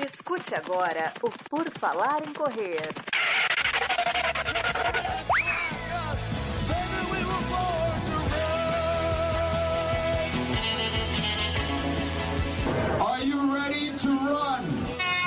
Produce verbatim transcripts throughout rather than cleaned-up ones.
Escute agora o Por Falar em Correr. Are you ready to run?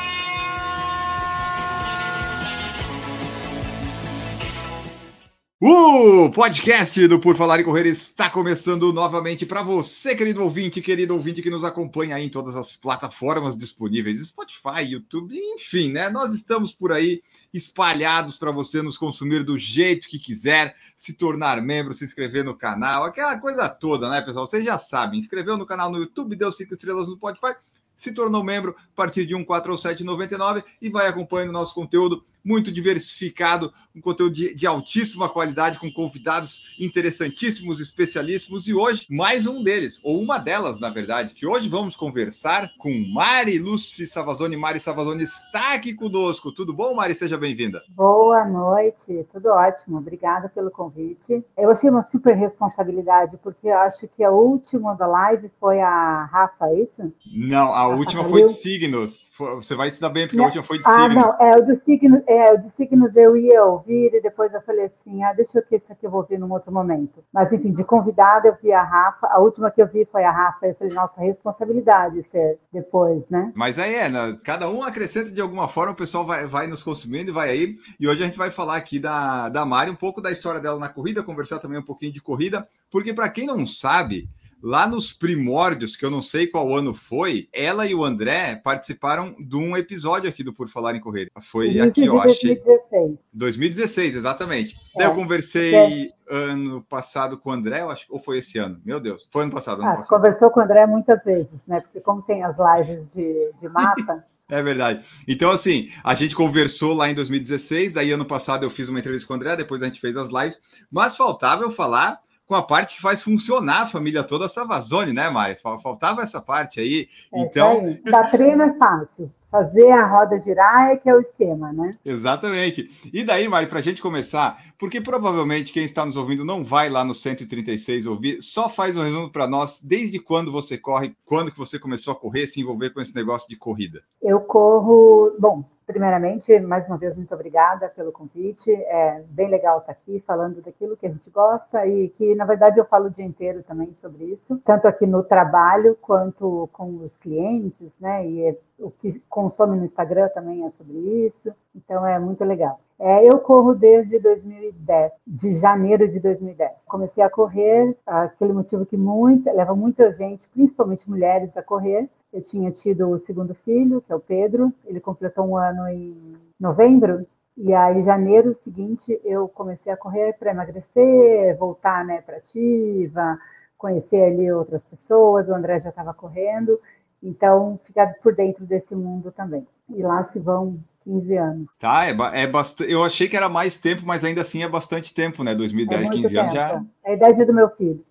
O podcast do Por Falar em Correr está começando novamente para você, querido ouvinte, querido ouvinte que nos acompanha aí em todas as plataformas disponíveis, Spotify, YouTube, enfim, né? Nós estamos por aí espalhados para você nos consumir do jeito que quiser, se tornar membro, se inscrever no canal, aquela coisa toda, né, pessoal? Vocês já sabem, inscreveu no canal no YouTube, deu cinco estrelas no Spotify, se tornou membro a partir de um quatro ou sete noventa e nove e vai acompanhando o nosso conteúdo muito diversificado, um conteúdo de, de altíssima qualidade, com convidados interessantíssimos, especialíssimos, e hoje mais um deles, ou uma delas, na verdade, que hoje vamos conversar com Mari Lúcia Savazone. Mari Savazone está aqui conosco. Tudo bom, Mari? Seja bem-vinda. Boa noite, tudo ótimo, obrigada pelo convite. Eu achei uma super responsabilidade, porque eu acho que a última da live foi a Rafa, é isso? Não, a Rafa última Calil. foi de signos. Você vai se dar bem, porque Não. a última foi de Ah, signos. não, é o de signos, é, o de signos eu ia ouvir e depois eu falei assim, ah, deixa eu ver isso aqui eu vou ouvir num outro momento. Mas, enfim, de convidada eu vi a Rafa, a última que eu vi foi a Rafa, eu falei, nossa, responsabilidade ser depois, né? Mas aí é, né? Cada um acrescenta de alguma forma, o pessoal vai, vai nos consumindo e vai aí. E hoje a gente vai falar aqui da, da Mari, um pouco da história dela na corrida, conversar também um pouquinho de corrida, porque para quem não sabe, lá nos primórdios, que eu não sei qual ano foi, ela e o André participaram de um episódio aqui do Por Falar em Correr. Foi Início aqui, de eu achei. dois mil e dezesseis. dois mil e dezesseis, exatamente. É, Daí eu conversei ano passado com o André, eu acho, ou foi esse ano? Meu Deus, foi ano passado, ano Ah, passado. conversou com o André muitas vezes, né? Porque como tem as lives de, de mapa... É verdade. Então, assim, a gente conversou lá em dois mil e dezesseis, daí ano passado eu fiz uma entrevista com o André, depois a gente fez as lives, mas faltava eu falar com a parte que faz funcionar a família toda, a Savazone, né, Mari? Faltava essa parte aí. É, Então, da treino é fácil. Fazer a roda girar é que é o esquema, né? exatamente. E daí, Mari, para a gente começar, porque provavelmente quem está nos ouvindo não vai lá no cento e trinta e seis ouvir, só faz um resumo para nós, desde quando você corre, quando que você começou a correr, se envolver com esse negócio de corrida. Eu corro... Bom, primeiramente, mais uma vez, muito obrigada pelo convite. É bem legal estar aqui falando daquilo que a gente gosta e que, na verdade, eu falo o dia inteiro também sobre isso, tanto aqui no trabalho quanto com os clientes, né? E o que consome no Instagram também é sobre isso. Então, é muito legal. É, eu corro desde dois mil e dez, de janeiro de dois mil e dez. Comecei a correr, aquele motivo que muita, leva muita gente, principalmente mulheres, a correr. Eu tinha tido o segundo filho, que é o Pedro, ele completou um ano em novembro, e aí, em janeiro seguinte, eu comecei a correr para emagrecer, voltar, né, para ativa, conhecer ali outras pessoas, o André já estava correndo, então ficar por dentro desse mundo também. E lá se vão quinze anos. Tá, é, ba- é bastante. Eu achei que era mais tempo, mas ainda assim é bastante tempo, né? dois mil e dez, É muito quinze anos tempo. já. É a idade do meu filho.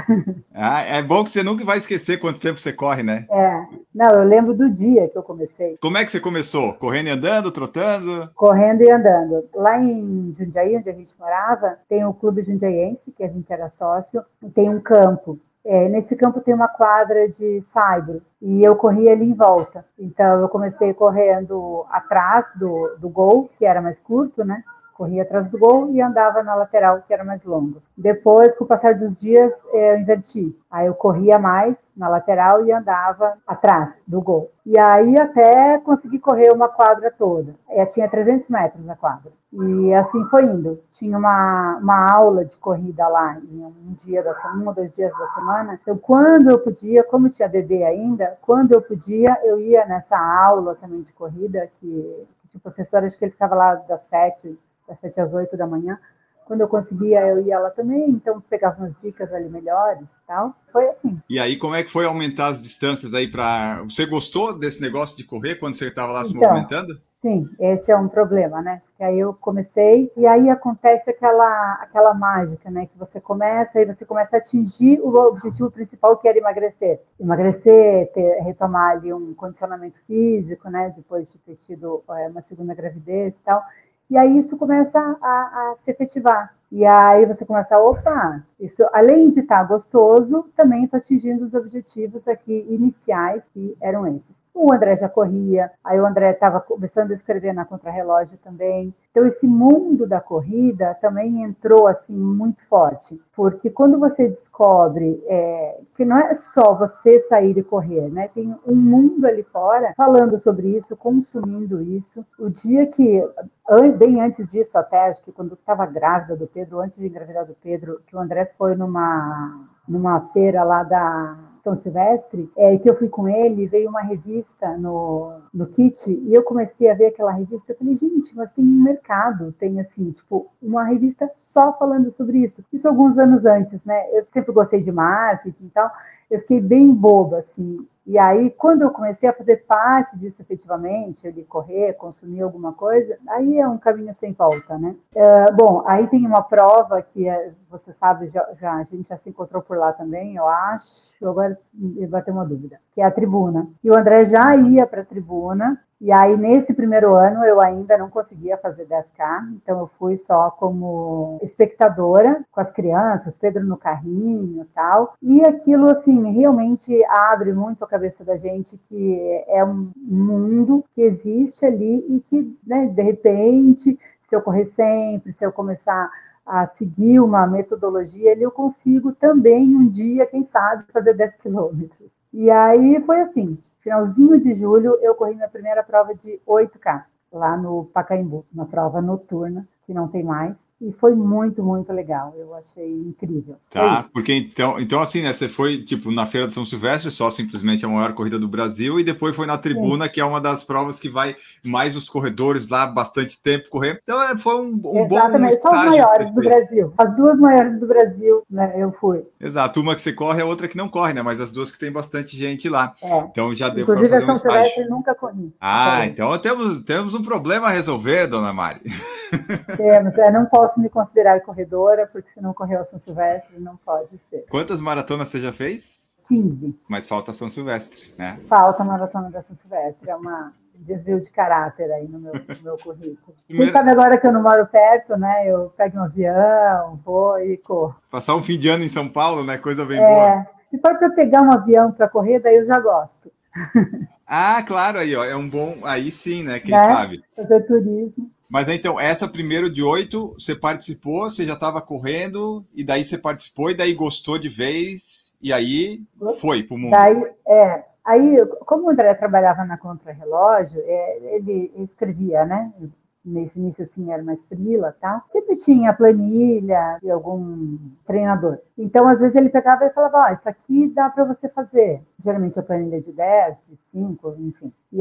Ah, é bom que você nunca vai esquecer quanto tempo você corre, né? É. Não, eu lembro do dia que eu comecei. Como é que você começou? Correndo e andando, trotando? Correndo e andando. Lá em Jundiaí, onde a gente morava, tem o Clube Jundiaense, que a gente era sócio, e tem um campo. É, nesse campo tem uma quadra de saibro, e eu corria ali em volta. Então, eu comecei correndo atrás do, do gol, que era mais curto, né? Corria atrás do gol e andava na lateral, que era mais longo. Depois, com o passar dos dias, eu inverti. Aí eu corria mais na lateral e andava atrás do gol. E aí até consegui correr uma quadra toda. Eu tinha trezentos metros a quadra. E assim foi indo. Tinha uma, uma aula de corrida lá em um dia da semana, um ou dois dias da semana. Então, quando eu podia, como tinha bebê ainda, quando eu podia, eu ia nessa aula também de corrida, que, que tinha um professor, acho que ele ficava lá das sete, das sete às oito da manhã. Quando eu conseguia, eu ia lá também, então pegava umas dicas ali melhores e tal. Foi assim. E aí, como é que foi aumentar as distâncias aí para... Você gostou desse negócio de correr quando você estava lá se Então, movimentando? Sim, esse é um problema, né? Porque aí eu comecei e aí acontece aquela, aquela mágica, né? Que você começa e você começa a atingir o objetivo principal, que era emagrecer. Emagrecer, ter, retomar ali um condicionamento físico, né? Depois de ter tido é, uma segunda gravidez e tal. E aí isso começa a, a se efetivar. E aí você começa a, opa, isso, além de estar gostoso, também estou atingindo os objetivos aqui iniciais, que eram esses. O André já corria, aí o André estava começando a escrever na Contrarrelógio também. Então, esse mundo da corrida também entrou assim muito forte, porque quando você descobre é, que não é só você sair e correr, né? Tem um mundo ali fora falando sobre isso, consumindo isso. O dia que, bem antes disso até, acho que quando estava grávida do Pedro, antes de engravidar do Pedro, que o André foi numa, numa feira lá da São Silvestre, é, que eu fui com ele, veio uma revista no, no kit, e eu comecei a ver aquela revista, eu falei, gente, mas tem um mercado, tem assim, tipo, uma revista só falando sobre isso. Isso alguns anos antes, né? Eu sempre gostei de marketing e tal, eu fiquei bem boba, assim. E aí, quando eu comecei a fazer parte disso efetivamente, de correr, consumir alguma coisa, aí é um caminho sem volta, né? Uh, bom, aí tem uma prova que, é, você sabe, já, já, a gente já se encontrou por lá também, eu acho, agora vai ter uma dúvida, que é a Tribuna. E o André já ia para a Tribuna, e aí, nesse primeiro ano, eu ainda não conseguia fazer dez K, então eu fui só como espectadora, com as crianças, Pedro no carrinho e tal. E aquilo, assim, realmente abre muito a cabeça da gente que é um mundo que existe ali e que, né, de repente, se eu correr sempre, se eu começar a seguir uma metodologia, eu consigo também um dia, quem sabe, fazer dez quilômetros. E aí foi assim. Finalzinho de julho, eu corri minha primeira prova de oito K, lá no Pacaembu, uma prova noturna, que não tem mais, e foi muito, muito legal, eu achei incrível. Tá, porque então, então assim, né, você foi, tipo, na Feira de São Silvestre, só simplesmente a maior corrida do Brasil, e depois foi na Tribuna, Sim. que é uma das provas que vai mais os corredores lá, bastante tempo correr, então foi um, um Exatamente, bom são as maiores do Brasil, as duas maiores do Brasil, né, eu fui. Exato, uma que você corre, a outra que não corre, né, mas as duas que tem bastante gente lá, é. então já deu para fazer um São Silvestre nunca corri. Ah, então temos, temos um problema a resolver, dona Mari. Temos, é, não posso me considerar corredora, porque se não correu a São Silvestre, não pode ser. Quantas maratonas você já fez? quinze. Mas falta São Silvestre, né? Falta a maratona da São Silvestre, é uma desvio de caráter aí no meu, no meu currículo. Primeiro... Quem sabe agora que eu não moro perto, né? Eu pego um avião, vou e corro. Passar um fim de ano em São Paulo, né? Coisa bem é, boa. Se for para pegar um avião para correr, daí eu já gosto. Ah, claro, aí, ó, é um bom. Aí sim, né? Quem né? sabe? Fazer turismo. Mas então, essa primeiro de oito, você participou, você já estava correndo, e daí você participou, e daí gostou de vez, e aí foi pro mundo. Daí, é, aí, como o André trabalhava na Contrarrelógio, é, ele escrevia, né? Nesse início, assim, era mais frila, tá? Sempre tinha planilha de algum treinador. Então, às vezes, ele pegava e falava, ó, oh, isso aqui dá para você fazer. Geralmente, a planilha de dez, de cinco, enfim. E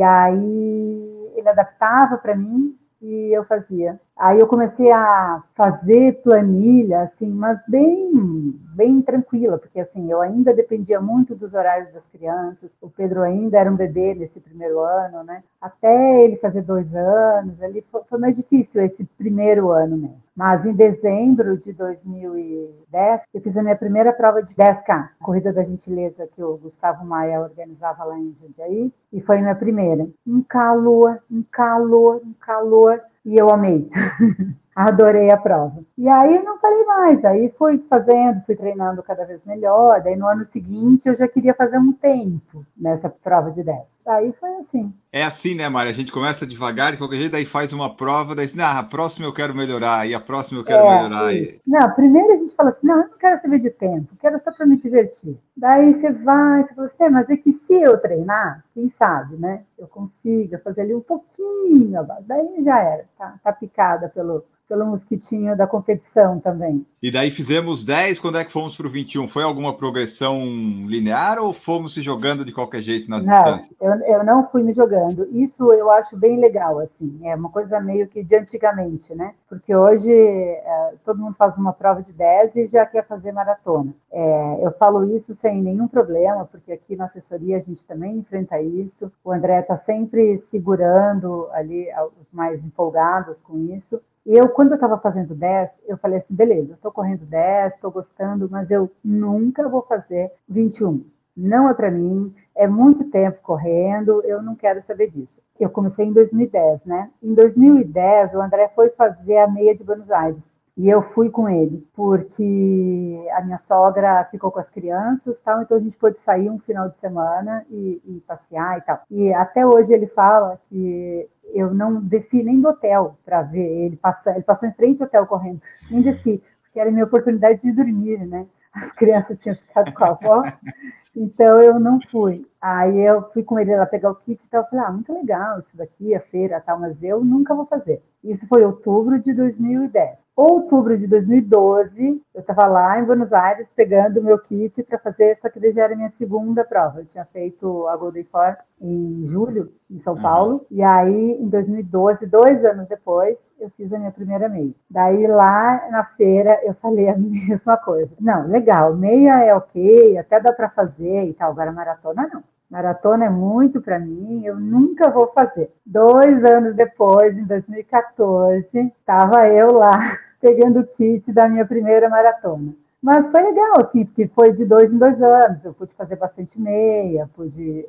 aí, ele adaptava para mim, e eu fazia. Aí eu comecei a fazer planilha, assim, mas bem, bem tranquila, porque assim, eu ainda dependia muito dos horários das crianças, o Pedro ainda era um bebê nesse primeiro ano, né? Até ele fazer dois anos, ali foi, foi mais difícil esse primeiro ano mesmo. Mas em dezembro de dois mil e dez, eu fiz a minha primeira prova de dez K, Corrida da Gentileza, que o Gustavo Maia organizava lá em Jundiaí, e foi a minha primeira. Um calor, um calor, um calor, e eu amei. Adorei a prova. E aí não parei mais, aí fui fazendo, fui treinando cada vez melhor, daí no ano seguinte eu já queria fazer um tempo nessa prova de dez. Aí foi assim. É assim, né, Mari? A gente começa devagar, de qualquer jeito, daí faz uma prova, daí ah, a próxima eu quero melhorar, e a próxima eu quero é, melhorar. E... Não, primeiro a gente fala assim, não, eu não quero saber de tempo, quero só para me divertir. Daí você vai, você fala assim, é, mas é que se eu treinar, quem sabe, né? Eu consiga fazer ali um pouquinho abaixo, daí já era, tá, tá picada pelo... pelo mosquitinho da competição também. E daí fizemos dez, quando é que fomos para o vinte e um? Foi alguma progressão linear ou fomos se jogando de qualquer jeito nas não, distâncias? Eu, eu não fui me jogando. Isso eu acho bem legal, assim. É uma coisa meio que de antigamente, né? Porque hoje é, todo mundo faz uma prova de dez e já quer fazer maratona. É, eu falo isso sem nenhum problema, porque aqui na assessoria a gente também enfrenta isso. O André está sempre segurando ali os mais empolgados com isso. E eu, quando eu estava fazendo dez, eu falei assim, beleza, eu estou correndo dez, estou gostando, mas eu nunca vou fazer vinte e um. Não é para mim, é muito tempo correndo, eu não quero saber disso. Eu comecei em dois mil e dez, né? Em dois mil e dez, o André foi fazer a meia de Buenos Aires. E eu fui com ele, porque a minha sogra ficou com as crianças, tal, então a gente pôde sair um final de semana e, e passear e tal. E até hoje ele fala que eu não desci nem do hotel para ver ele passar. Ele passou em frente ao hotel correndo, nem desci, porque era a minha oportunidade de dormir, né? As crianças tinham ficado com a avó, então eu não fui. Aí eu fui com ele lá pegar o kit e tal, eu falei, ah, muito legal isso daqui, a feira tal, mas eu nunca vou fazer. Isso foi outubro de dois mil e dez. Outubro de dois mil e doze, eu estava lá em Buenos Aires pegando o meu kit para fazer, só que já era a minha segunda prova. Eu tinha feito a Golden Four em julho, em São Paulo, uhum. E aí em dois mil e doze, dois anos depois, eu fiz a minha primeira meia. Daí lá na feira eu falei a mesma coisa. Não, legal, meia é ok, até dá para fazer e tal, agora maratona não. Maratona é muito para mim, eu nunca vou fazer. Dois anos depois, em dois mil e quatorze, estava eu lá pegando o kit da minha primeira maratona. Mas foi legal, assim, porque foi de dois em dois anos, eu pude fazer bastante meia, pude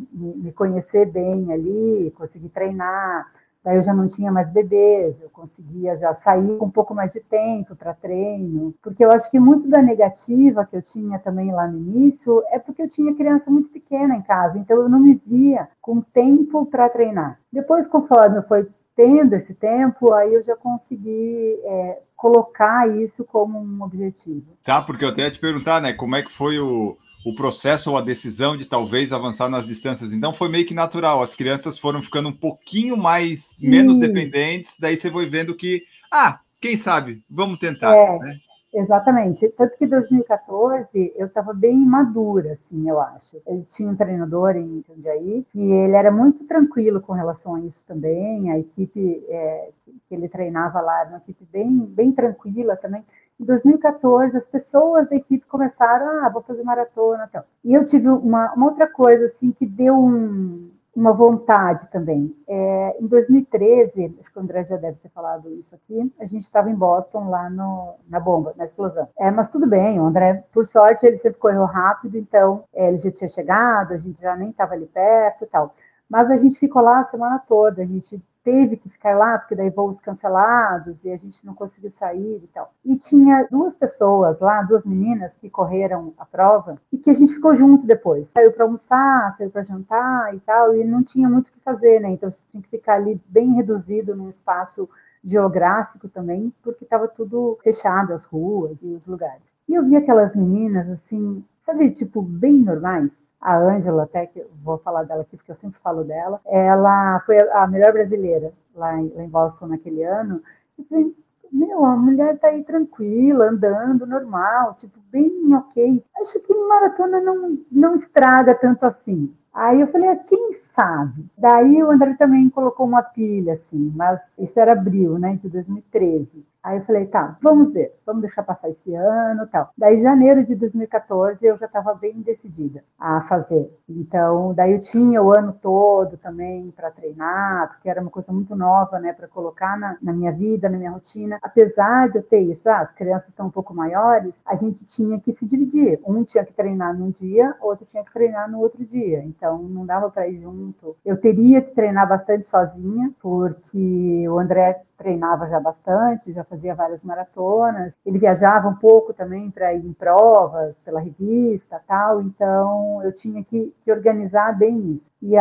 me conhecer bem ali, consegui treinar. Daí eu já não tinha mais bebês, eu conseguia já sair com um pouco mais de tempo para treino, porque eu acho que muito da negativa que eu tinha também lá no início é porque eu tinha criança muito pequena em casa, então eu não me via com tempo para treinar. Depois, conforme eu fui tendo esse tempo, aí eu já consegui é, colocar isso como um objetivo. Tá, porque eu até ia te perguntar, né, como é que foi o... o processo ou a decisão de talvez avançar nas distâncias. Então foi meio que natural, as crianças foram ficando um pouquinho mais, menos Sim. dependentes, daí você foi vendo que, ah, quem sabe, vamos tentar. É, né? Exatamente, tanto que em dois mil e quatorze eu estava bem madura, assim, eu acho. Eu tinha um treinador em Jundiaí que ele era muito tranquilo com relação a isso também, a equipe é, que ele treinava lá era uma equipe bem, bem tranquila também. Em dois mil e quatorze, as pessoas da equipe começaram, ah, vou fazer maratona e tal. E eu tive uma, uma outra coisa, assim, que deu um, uma vontade também. É, em dois mil e treze, acho que o André já deve ter falado isso aqui, a gente estava em Boston, lá no, na bomba, na explosão. É, mas tudo bem, o André, por sorte, ele sempre correu rápido, então é, ele já tinha chegado, a gente já nem estava ali perto e tal. Mas a gente ficou lá a semana toda, a gente teve que ficar lá, porque daí voos cancelados, e a gente não conseguiu sair e tal. E tinha duas pessoas lá, duas meninas que correram a prova, e que a gente ficou junto depois. Saiu para almoçar, saiu para jantar e tal, e não tinha muito o que fazer, né? Então você tinha que ficar ali bem reduzido num espaço geográfico também, porque estava tudo fechado, as ruas e os lugares. E eu vi aquelas meninas, assim, sabe, tipo, bem normais. A Ângela, até que eu vou falar dela aqui, porque eu sempre falo dela, ela foi a melhor brasileira lá em, lá em Boston naquele ano. Eu falei, meu, a mulher tá aí tranquila, andando, normal, tipo, bem ok. Acho que maratona não, não estraga tanto assim. Aí eu falei, ah, quem sabe? Daí o André também colocou uma pilha, assim, mas isso era abril, né, de dois mil e treze. Aí eu falei, tá, vamos ver, vamos deixar passar esse ano e tal. Daí, em janeiro de dois mil e quatorze, eu já estava bem decidida a fazer. Então, daí eu tinha o ano todo também para treinar, porque era uma coisa muito nova, né, para colocar na, na minha vida, na minha rotina. Apesar de eu ter isso, ah, as crianças estão um pouco maiores, a gente tinha que se dividir. Um tinha que treinar num dia, outro tinha que treinar no outro dia. Então, não dava para ir junto. Eu teria que treinar bastante sozinha, porque o André treinava já bastante, já fazia várias maratonas, ele viajava um pouco também para ir em provas, pela revista tal, então eu tinha que, que organizar bem isso. E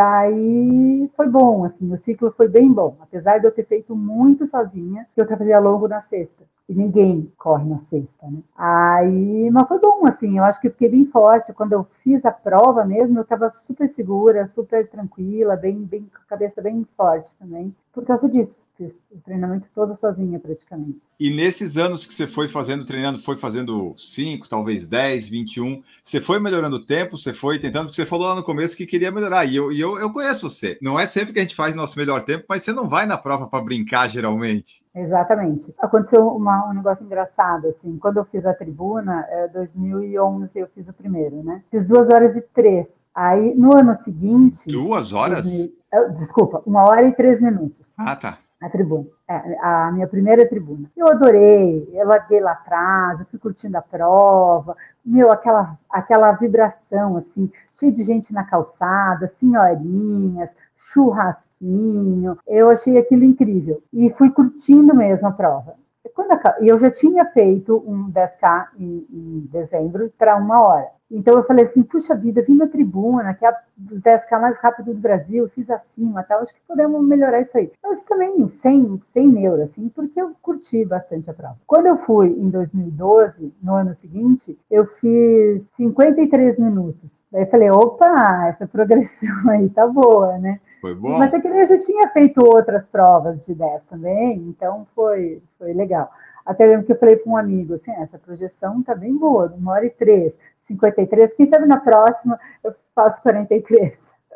aí foi bom, assim, o ciclo foi bem bom, apesar de eu ter feito muito sozinha, que eu fazia longo na sexta, e ninguém corre na sexta, né? Aí, mas foi bom, assim, eu acho que eu fiquei bem forte, quando eu fiz a prova mesmo, eu estava super segura, super tranquila, bem, bem, com a cabeça bem forte também, por causa disso, fiz o treinamento todo sozinha praticamente. E nesses anos que você foi fazendo, treinando, foi fazendo cinco, talvez dez, vinte e um, você foi melhorando o tempo, você foi tentando, porque você falou lá no começo que queria melhorar, e eu, e eu, eu conheço você. Não é sempre que a gente faz nosso melhor tempo, mas você não vai na prova para brincar, geralmente. Exatamente. Aconteceu uma, um negócio engraçado, assim, quando eu fiz a tribuna, em dois mil e onze eu fiz o primeiro, né? Fiz duas horas e três. Aí, no ano seguinte... Duas horas? dois mil, desculpa, uma hora e três minutos. Ah, tá. A tribuna, é, a minha primeira tribuna. Eu adorei, eu larguei lá atrás, eu fui curtindo a prova, meu, aquela, aquela vibração, assim, cheio de gente na calçada, senhorinhas, churrasquinho, eu achei aquilo incrível. E fui curtindo mesmo a prova. Quando a, e eu já tinha feito um dez K em, em dezembro para uma hora. Então eu falei assim, puxa vida, vim na tribuna, que é os dez K mais rápido do Brasil, fiz acima, tal, acho que podemos melhorar isso aí. Mas também sem, sem neuro, assim, porque eu curti bastante a prova. Quando eu fui em dois mil e doze, no ano seguinte, eu fiz cinquenta e três minutos. Daí eu falei, opa, essa progressão aí tá boa, né? Foi bom? Mas é que eu já tinha feito outras provas de dez também, então foi, foi legal. Até lembro que eu falei para um amigo, assim, essa projeção tá bem boa, uma hora e três, cinquenta e três, quem sabe na próxima eu faço quarenta e três.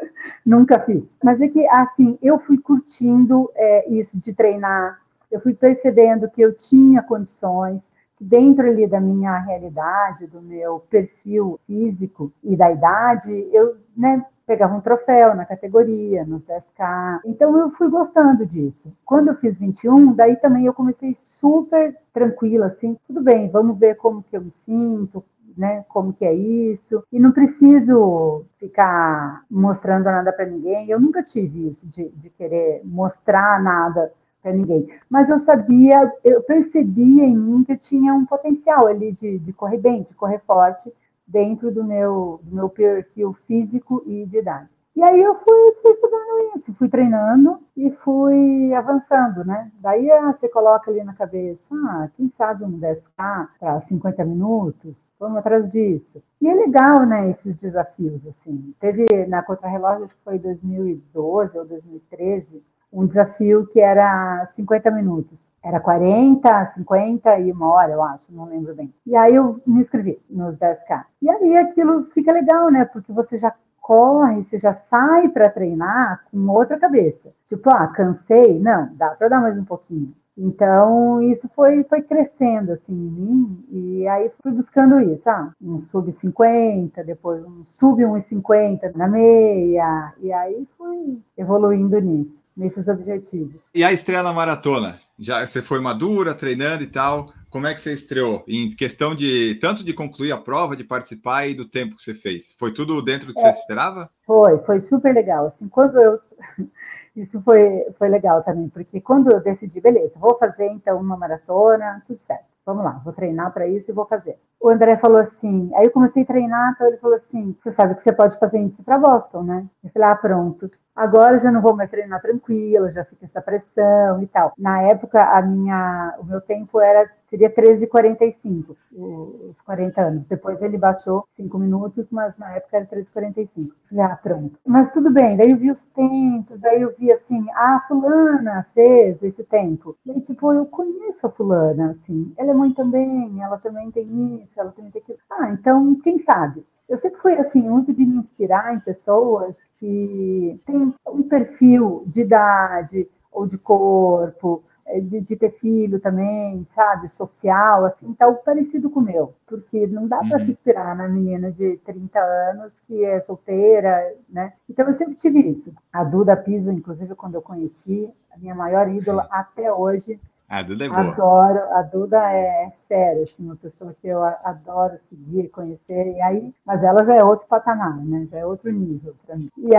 Nunca fiz. Mas é que, assim, eu fui curtindo é, isso de treinar, eu fui percebendo que eu tinha condições, que dentro ali da minha realidade, do meu perfil físico e da idade, eu, né, pegava um troféu na categoria, nos dez K. Então, eu fui gostando disso. Quando eu fiz vinte e um, daí também eu comecei super tranquila, assim, tudo bem, vamos ver como que eu me sinto, né, como que é isso. E não preciso ficar mostrando nada para ninguém. Eu nunca tive isso, de, de querer mostrar nada para ninguém. Mas eu sabia, eu percebia em mim que eu tinha um potencial ali de, de correr bem, de correr forte, dentro do meu, do meu perfil físico e de idade. E aí eu fui, fui fazendo isso, fui treinando e fui avançando, né? Daí ah, você coloca ali na cabeça, ah, quem sabe um dez K para cinquenta minutos, vamos atrás disso. E é legal, né, esses desafios, assim. Teve na Contrarrelógio, acho que foi dois mil e doze ou dois mil e treze, um desafio que era cinquenta minutos. Era quarenta, cinquenta e uma hora, eu acho, não lembro bem. E aí eu me inscrevi nos dez K. E aí aquilo fica legal, né? Porque você já corre, você já sai para treinar com outra cabeça. Tipo, ah, cansei? Não, dá para dar mais um pouquinho. Então, isso foi, foi crescendo, assim, em mim, e aí fui buscando isso, ah, um sub cinquenta, depois um sub um e cinquenta na meia, e aí fui evoluindo nisso, nesses objetivos. E a estreia na maratona? Já você foi madura, treinando e tal, como é que você estreou? Em questão de, tanto de concluir a prova, de participar e do tempo que você fez? Foi tudo dentro do que é, você esperava? Foi, foi super legal, assim, quando eu... Isso foi, foi legal também, porque quando eu decidi, beleza, vou fazer então uma maratona, tudo certo, vamos lá, vou treinar para isso e vou fazer. O André falou assim, aí eu comecei a treinar, então ele falou assim, você sabe que você pode fazer isso para Boston, né? Eu falei, ah, pronto. Agora já não vou mais treinar tranquila, já fica essa pressão e tal. Na época, a minha, o meu tempo era, seria treze e quarenta e cinco, os quarenta anos. Depois ele baixou cinco minutos, mas na época era treze e quarenta e cinco. Falei, ah, pronto. Mas tudo bem, daí eu vi os tempos, daí eu vi assim, ah, a fulana fez esse tempo. E tipo, eu conheço a fulana, assim, ela é mãe também, ela também tem isso, ela também tem aquilo. Ah, então, quem sabe? Eu sempre fui, assim, muito de me inspirar em pessoas que têm um perfil de idade ou de corpo, de, de ter filho também, sabe, social, assim, tal, parecido com o meu. Porque não dá para uhum. se inspirar na menina de trinta anos que é solteira, né? Então, eu sempre tive isso. A Duda Pisa, inclusive, quando eu conheci, a minha maior ídola até hoje. A Duda é boa. Adoro, a Duda é, é séria, assim, uma pessoa que eu adoro seguir, conhecer, e aí, mas ela já é outro patamar, né? Já é outro nível para mim. E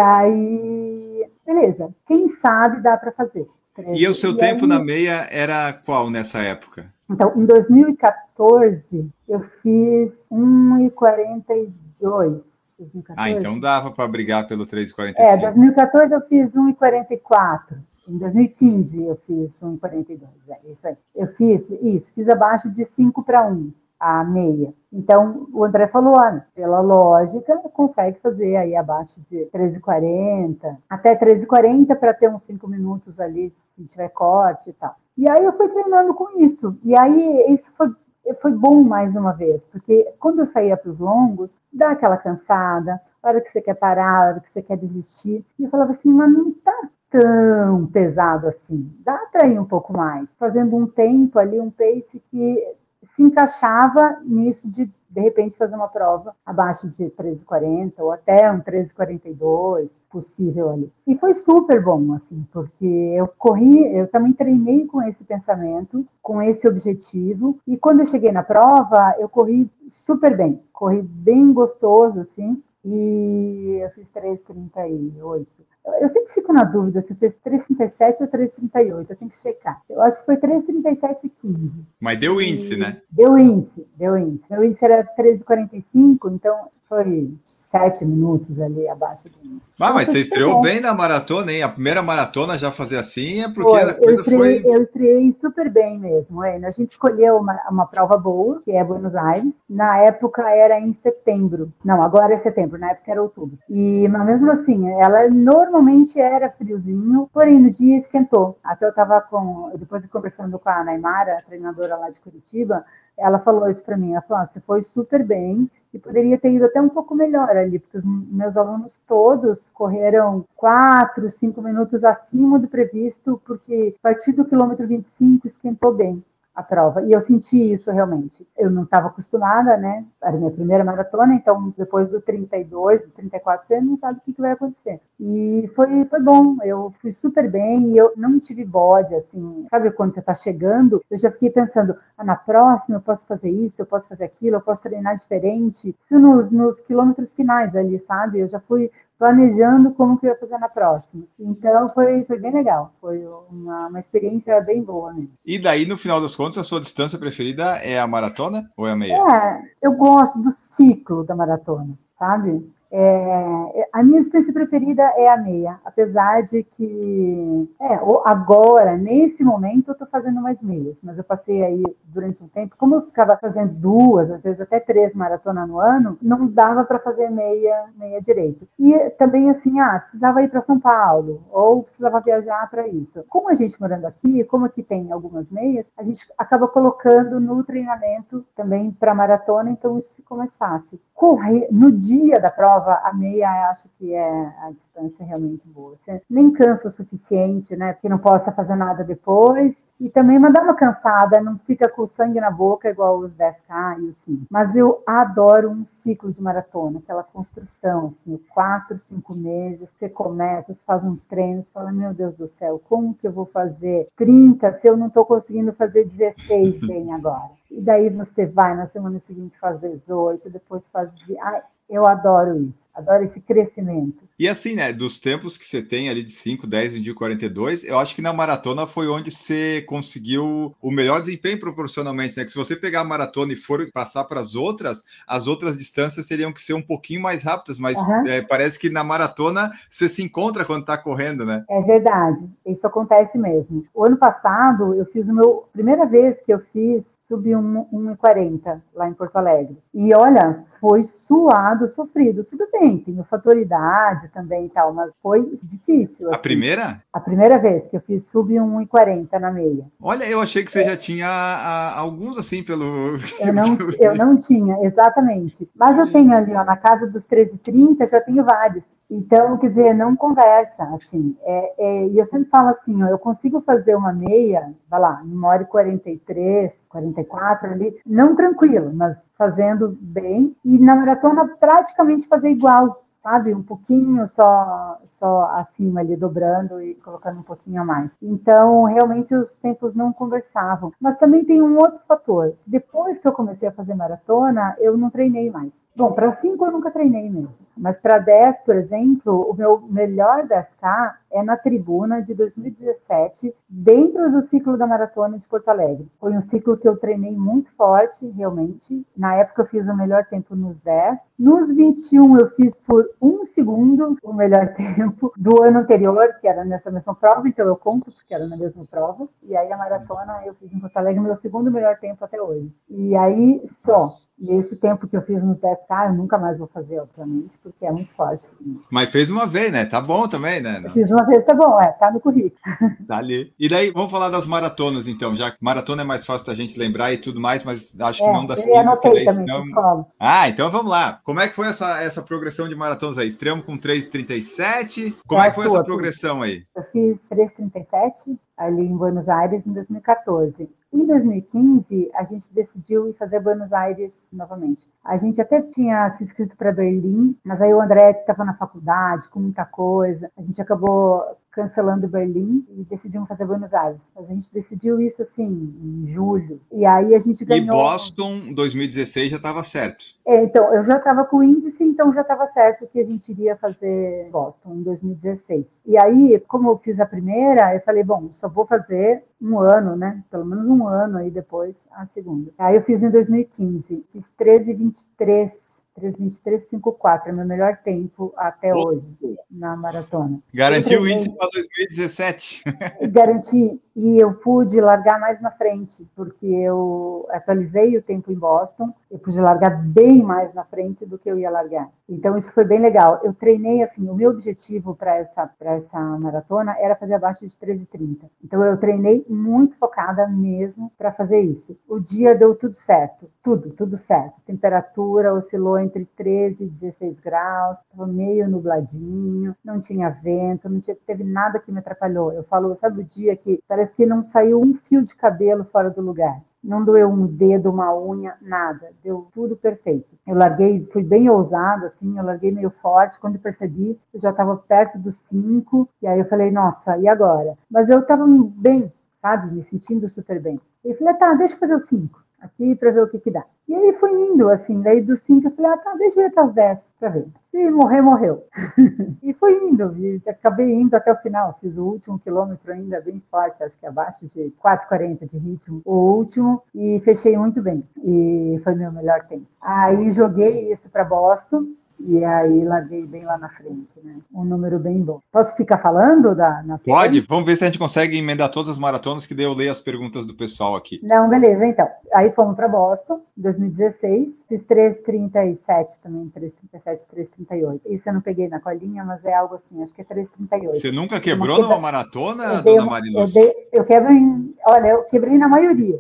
aí, beleza, quem sabe dá para fazer. E o seu e tempo aí, na meia era qual nessa época? Então, em dois mil e quatorze, eu fiz um e quarenta e dois. Ah, então dava para brigar pelo três e quarenta e cinco. É, em dois mil e quatorze eu fiz um e quarenta e quatro. Em dois mil e quinze eu fiz um e quarenta e dois, é isso aí. Eu fiz isso, fiz abaixo de cinco para um, a meia. Então, o André falou, ah, pela lógica, consegue fazer aí abaixo de treze e quarenta, até treze e quarenta para ter uns cinco minutos ali, se tiver corte e tal. E aí eu fui treinando com isso. E aí isso foi, foi bom mais uma vez, porque quando eu saía para os longos, dá aquela cansada, a hora que você quer parar, a hora que você quer desistir. E eu falava assim, mas não tá tão pesado assim, dá para ir um pouco mais, fazendo um tempo ali, um pace que se encaixava nisso de, de repente, fazer uma prova abaixo de treze e quarenta ou até um treze e quarenta e dois possível ali. E foi super bom, assim, porque eu corri, eu também treinei com esse pensamento, com esse objetivo, e quando eu cheguei na prova, eu corri super bem, corri bem gostoso, assim, e eu fiz três e trinta e oito. Eu sempre fico na dúvida se fez três e trinta e sete ou três e trinta e oito, eu tenho que checar. Eu acho que foi três e trinta e sete e quinze. Mas deu índice, né? Deu índice, deu índice. Meu índice era três e quarenta e cinco, então foi sete minutos ali abaixo do índice. Ah, então, mas você estreou bom. bem na maratona, hein? A primeira maratona já fazer assim é porque Foi, a coisa eu estreiei, foi... Eu estreiei super bem mesmo. Hein? A gente escolheu uma, uma prova boa, que é Buenos Aires. Na época era em setembro. Não, agora é setembro, na época era outubro. E, mas mesmo assim, ela normalmente era friozinho, porém no dia esquentou. Até eu estava com, depois conversando com a Naimara, a treinadora lá de Curitiba, ela falou isso para mim, ela falou, ah, você foi super bem e poderia ter ido até um pouco melhor ali, porque os meus alunos todos correram quatro, cinco minutos acima do previsto, porque a partir do quilômetro vinte e cinco esquentou bem a prova, e eu senti isso realmente. Eu não estava acostumada, né? Era a minha primeira maratona, então depois do trinta e dois, do trinta e quatro, você não sabe o que vai acontecer. E foi, foi bom, eu fui super bem, e eu não tive bode, assim, sabe quando você está chegando, eu já fiquei pensando, ah, na próxima eu posso fazer isso, eu posso fazer aquilo, eu posso treinar diferente, isso nos, nos quilômetros finais ali, sabe? Eu já fui planejando como que eu ia fazer na próxima. Então, foi, foi bem legal. Foi uma, uma experiência bem boa mesmo. E daí, no final das contas, a sua distância preferida é a maratona ou é a meia? É, eu gosto do ciclo da maratona, sabe? É, a minha distância preferida é a meia, apesar de que é, agora, nesse momento, eu estou fazendo mais meias, mas eu passei aí durante um tempo, como eu ficava fazendo duas, às vezes até três maratonas no ano, não dava para fazer meia, meia direito. E também assim, ah, precisava ir para São Paulo, ou precisava viajar para isso. Como a gente morando aqui, como aqui tem algumas meias, a gente acaba colocando no treinamento também para maratona, então isso ficou mais fácil. Correr no dia da prova, a meia, eu acho que é a distância realmente boa. Você nem cansa o suficiente, né? Porque não possa fazer nada depois. E também mandar uma cansada, não fica com sangue na boca igual os dez K e os cinco. Mas eu adoro um ciclo de maratona, aquela construção, assim, quatro, cinco meses, você começa, você faz um treino, você fala, meu Deus do céu, como que eu vou fazer trinta se eu não estou conseguindo fazer dezesseis bem agora? E daí você vai, na semana seguinte faz dezoito, depois faz... Ai, eu adoro isso, adoro esse crescimento. E assim, né, dos tempos que você tem ali de cinco, dez, vinte e quarenta e dois, eu acho que na maratona foi onde você conseguiu o melhor desempenho proporcionalmente, né? Que se você pegar a maratona e for passar para as outras, as outras distâncias teriam que ser um pouquinho mais rápidas, mas uhum. é, parece que na maratona você se encontra quando está correndo, né? É verdade, isso acontece mesmo. O ano passado, eu fiz o meu... Primeira vez que eu fiz, subi um e quarenta lá em Porto Alegre. E olha, foi suado, sofrido. Tudo bem, tem o fator idade também e tal, mas foi difícil. Assim. A primeira? A primeira vez que eu fiz sub um e quarenta na meia. Olha, eu achei que você é. já tinha a, a, alguns assim pelo... Eu não, eu não tinha, exatamente. Mas eu tenho ali, ó, na casa dos treze e trinta, já tenho vários. Então, quer dizer, não conversa, assim. É, é, e eu sempre falo assim, ó, eu consigo fazer uma meia, vai lá, uma hora e quarenta e três, quarenta e quatro ali, não tranquilo, mas fazendo bem. E na maratona, praticamente fazer igual, sabe? Um pouquinho só, só acima ali, dobrando e colocando um pouquinho a mais. Então, realmente, os tempos não conversavam. Mas também tem um outro fator. Depois que eu comecei a fazer maratona, eu não treinei mais. Bom, para cinco eu nunca treinei mesmo. Mas para dez, por exemplo, o meu melhor dez K é na tribuna de dois mil e dezessete, dentro do ciclo da maratona de Porto Alegre. Foi um ciclo que eu treinei muito forte, realmente. Na época eu fiz o melhor tempo nos dez. Nos vinte e um eu fiz por um segundo o melhor tempo do ano anterior, que era nessa mesma prova, então eu conto porque era na mesma prova. E aí a maratona eu fiz em Porto Alegre meu segundo melhor tempo até hoje. E aí só. E esse tempo que eu fiz nos dez K, eu nunca mais vou fazer, obviamente, porque é muito forte. Mas fez uma vez, né? Tá bom também, né? Eu fiz uma vez, tá bom, é, tá no currículo. Tá ali. E daí, vamos falar das maratonas, então, já que maratona é mais fácil da gente lembrar e tudo mais, mas acho que é, não das quinze, porque daí também, senão... Ah, então vamos lá. Como é que foi essa, essa progressão de maratonas aí? Estreamos com três e trinta e sete. Como é, é que foi sua, essa progressão aí? Eu fiz três e trinta e sete ali em Buenos Aires em dois mil e quatorze. Em dois mil e quinze, a gente decidiu ir fazer Buenos Aires novamente. A gente até tinha se inscrito para Berlim, mas aí o André estava na faculdade, com muita coisa. A gente acabou cancelando Berlim e decidimos fazer Buenos Aires. A gente decidiu isso, assim, em julho. E aí a gente ganhou... E Boston, dois mil e dezesseis, já estava certo. É, então, eu já estava com o índice, então já estava certo que a gente iria fazer Boston em dois mil e dezesseis. E aí, como eu fiz a primeira, eu falei, bom, só vou fazer um ano, né? Pelo menos um ano aí depois, a segunda. Aí eu fiz em dois mil e quinze, fiz treze e vinte e três. treze, vinte e três, cinquenta e quatro, é meu melhor tempo até hoje na maratona. Garantiu o índice para dois mil e dezessete. Garanti, e eu pude largar mais na frente, porque eu atualizei o tempo em Boston, eu pude largar bem mais na frente do que eu ia largar. Então isso foi bem legal. Eu treinei, assim, o meu objetivo para essa, para essa maratona era fazer abaixo de treze e trinta. Então eu treinei muito focada mesmo para fazer isso. O dia deu tudo certo, tudo, tudo certo. A temperatura oscilou entre treze e dezesseis graus, estava meio nubladinho, não tinha vento, não tinha, teve nada que me atrapalhou. Eu falo, sabe o dia que parece que não saiu um fio de cabelo fora do lugar? Não doeu um dedo, uma unha, nada. Deu tudo perfeito. Eu larguei, fui bem ousada, assim, eu larguei meio forte. Quando eu percebi, eu já estava perto dos cinco, e aí eu falei, nossa, e agora? Mas eu estava bem, sabe, me sentindo super bem. E falei, tá, deixa eu fazer os cinco aqui para ver o que que dá. E aí fui indo, assim, daí dos cinco eu falei, ah, tá, deixa eu ir até os dez para ver. Se morrer, morreu. E fui indo, e acabei indo até o final. Fiz o último quilômetro ainda bem forte, acho que abaixo de quatro e quarenta de ritmo, o último, e fechei muito bem. E foi meu melhor tempo. Aí joguei isso para Boston, e aí larguei bem lá na frente, né? Um número bem bom. Posso ficar falando da na Pode, vamos ver se a gente consegue emendar todas as maratonas, que daí eu leio as perguntas do pessoal aqui. Não, beleza, então. Aí fomos para Boston, em dois mil e dezesseis, fiz três e trinta e sete também, três e trinta e sete, três e trinta e oito. Isso eu não peguei na colinha, mas é algo assim, acho que é três e trinta e oito. Você nunca quebrou numa maratona, eu dona uma, Mariluz? Eu, dei, eu quebro em... Olha, eu quebrei na maioria.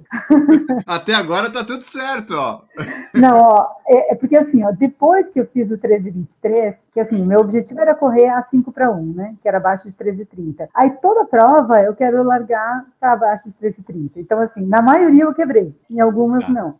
Até agora tá tudo certo, ó. Não, ó, é, é porque assim, ó, depois que eu fiz o treze e vinte e três, que assim, o meu objetivo era correr a cinco para um, né? Que era abaixo de treze e trinta. Aí toda prova eu quero largar para abaixo de treze e trinta. Então, assim, na maioria eu quebrei, em algumas tá. não.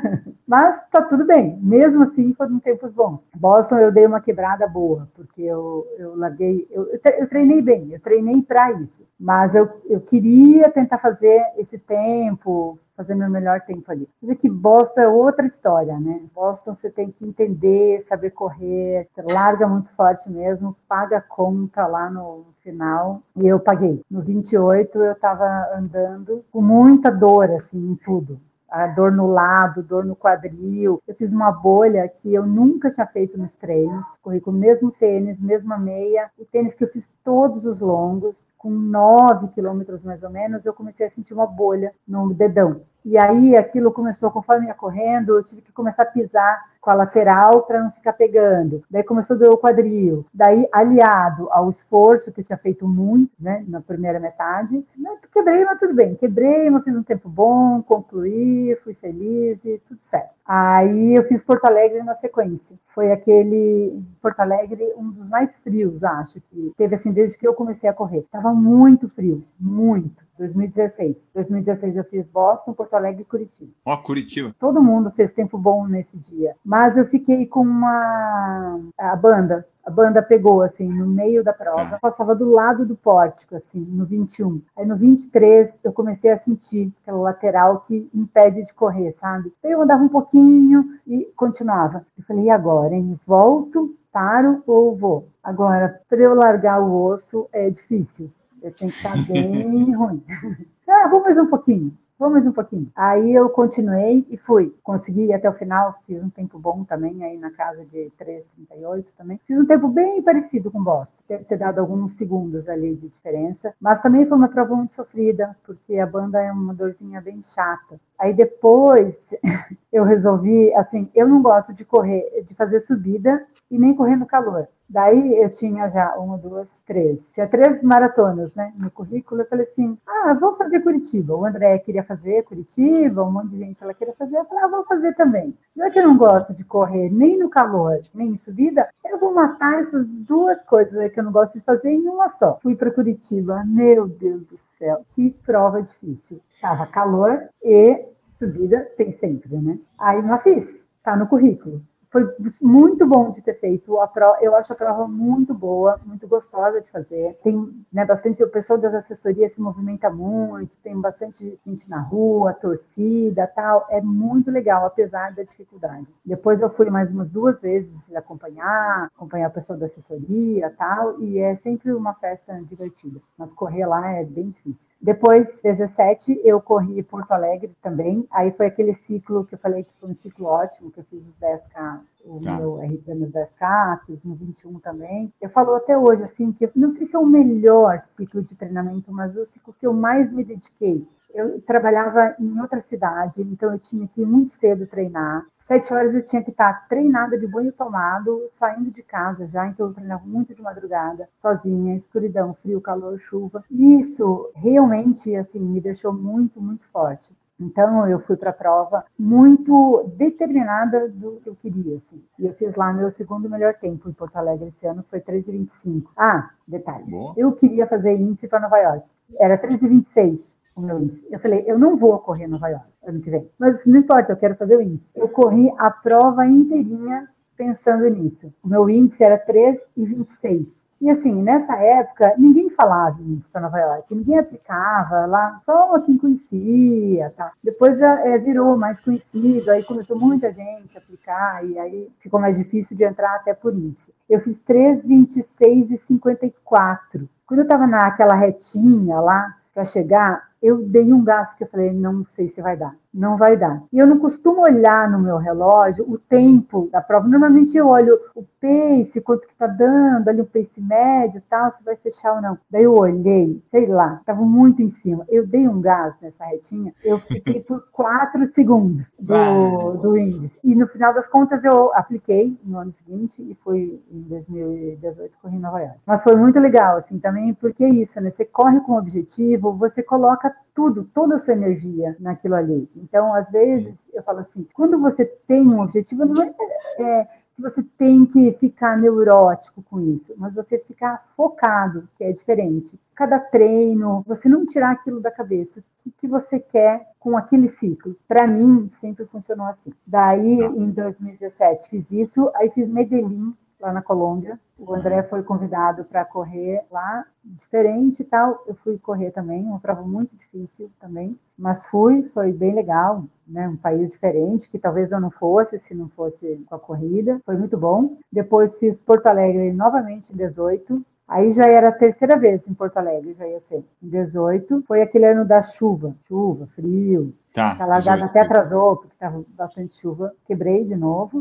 Mas tá tudo bem, mesmo assim foram tempos bons. Boston eu dei uma quebrada boa, porque eu, eu larguei, eu, eu treinei bem, eu treinei para isso. Mas eu, eu queria tentar fazer esse tempo, fazer meu melhor tempo ali. Mas é que Boston é outra história, né? Boston você tem que entender, saber correr, você larga muito forte mesmo, paga a conta lá no final, e eu paguei. No vinte e oito eu estava andando com muita dor, assim, em tudo. A dor no lado, dor no quadril. Eu fiz uma bolha que eu nunca tinha feito nos treinos. Corri com o mesmo tênis, mesma meia. O tênis que eu fiz todos os longos, com nove quilômetros mais ou menos, eu comecei a sentir uma bolha no dedão. E aí aquilo começou, conforme ia correndo, eu tive que começar a pisar com a lateral para não ficar pegando. Daí começou a doer o quadril. Daí, aliado ao esforço que eu tinha feito muito, né, na primeira metade, eu quebrei, mas tudo bem. Quebrei, mas fiz um tempo bom, concluí, fui feliz e tudo certo. Aí eu fiz Porto Alegre na sequência. Foi aquele, Porto Alegre, um dos mais frios, acho, que teve assim desde que eu comecei a correr. Tava muito frio, muito. dois mil e dezesseis. dois mil e dezesseis eu fiz Boston, Porto Alegre e Curitiba. Ó, oh, Curitiba. Todo mundo fez tempo bom nesse dia. Mas eu fiquei com uma... a banda. A banda pegou, assim, no meio da prova. Tá. Passava do lado do pórtico, assim, no vinte e um. Aí no vinte e três eu comecei a sentir aquela lateral que impede de correr, sabe? Aí eu andava um pouquinho e continuava. Eu falei, e agora, hein? Volto, paro ou vou? Agora, para eu largar o osso é difícil. Eu tenho que estar bem ruim. Ah, vou mais um pouquinho. Vou mais um pouquinho. Aí eu continuei e fui. Consegui ir até o final, fiz um tempo bom também, aí na casa de três e trinta e oito também. Fiz um tempo bem parecido com o Boston. Deve ter dado alguns segundos ali de diferença. Mas também foi uma prova muito sofrida, porque a banda é uma dorzinha bem chata. Aí depois eu resolvi, assim, eu não gosto de correr, de fazer subida e nem correr no calor. Daí eu tinha já uma, duas, três. Tinha três maratonas, né, no currículo. Eu falei assim, ah, vou fazer Curitiba. O André queria fazer Curitiba, um monte de gente ela queria fazer. Eu falei, ah, vou fazer também. Já que eu não gosto de correr nem no calor, nem em subida, eu vou matar essas duas coisas que eu não gosto de fazer em uma só. Fui para Curitiba. Meu Deus do céu, que prova difícil. Tava calor e subida tem sempre, né? Aí não fiz. Tá no currículo. foi muito bom de ter feito a prova. Eu acho a prova muito boa, muito gostosa de fazer. Tem, né, bastante, o pessoal das assessorias se movimenta muito, tem bastante gente na rua, torcida, tal. É muito legal, apesar da dificuldade. Depois eu fui mais umas duas vezes acompanhar, acompanhar o pessoal da assessoria, tal, e é sempre uma festa divertida. Mas correr lá é bem difícil. Depois, dezessete, eu corri Porto Alegre também. Aí foi aquele ciclo que eu falei que foi um ciclo ótimo, que eu fiz os dez K, o tá. meu R P nos dez K, fiz no vinte e um também. Eu falo até hoje, assim, que eu não sei se é o melhor ciclo de treinamento, mas o ciclo que eu mais me dediquei. Eu trabalhava em outra cidade, então eu tinha que ir muito cedo treinar. Sete horas eu tinha que estar treinada de banho tomado, saindo de casa já, então eu treinava muito de madrugada, sozinha, escuridão, frio, calor, chuva. E isso realmente, assim, me deixou muito, muito forte. Então, eu fui para a prova muito determinada do que eu queria, assim. E eu fiz lá meu segundo melhor tempo em Porto Alegre esse ano, foi três e vinte e cinco. Ah, detalhe, Boa. Eu queria fazer índice para Nova York. Era três e vinte e seis. O meu índice. Eu falei, eu não vou correr Nova York ano que vem. Mas não importa, eu quero fazer o índice. Eu corri a prova inteirinha pensando nisso. O meu índice era três e vinte e seis. E assim, nessa época, ninguém falava índice para Nova York, ninguém aplicava lá, só quem conhecia, tá? Depois é, virou mais conhecido, aí começou muita gente a aplicar, e aí ficou mais difícil de entrar até por índice. Eu fiz três, vinte e seis e cinquenta e quatro. Quando eu estava naquela retinha lá, para chegar, eu dei um gasto que eu falei, não sei se vai dar, não vai dar. E eu não costumo olhar no meu relógio o tempo da prova. Normalmente eu olho o pace, quanto que tá dando, ali o pace médio e tal, se vai fechar ou não. Daí eu olhei, sei lá, estava muito em cima. Eu dei um gasto nessa retinha, eu fiquei por quatro segundos do, do índice. E no final das contas eu apliquei no ano seguinte e fui em dois mil e dezoito, corri em Nova York. Mas foi muito legal, assim, também, porque é isso, né? Você corre com objetivo, você coloca tudo, toda a sua energia naquilo ali. Então, às vezes, eu falo assim, quando você tem um objetivo, não é, é que você tem que ficar neurótico com isso, mas você ficar focado, que é diferente. Cada treino, você não tirar aquilo da cabeça, o que, que você quer com aquele ciclo. Para mim, sempre funcionou assim. Daí, em dois mil e dezessete, fiz isso, aí fiz Medellín, lá na Colômbia. O André foi convidado para correr lá, diferente e tal. Eu fui correr também, uma prova muito difícil também, mas fui, foi bem legal, né? Um país diferente, que talvez eu não fosse, se não fosse com a corrida. Foi muito bom. Depois fiz Porto Alegre novamente em dezoito. Aí já era a terceira vez em Porto Alegre, já ia ser. Em dezoito, foi aquele ano da chuva. Chuva, frio. Tá, a largada até atrasou, porque estava bastante chuva. Quebrei de novo,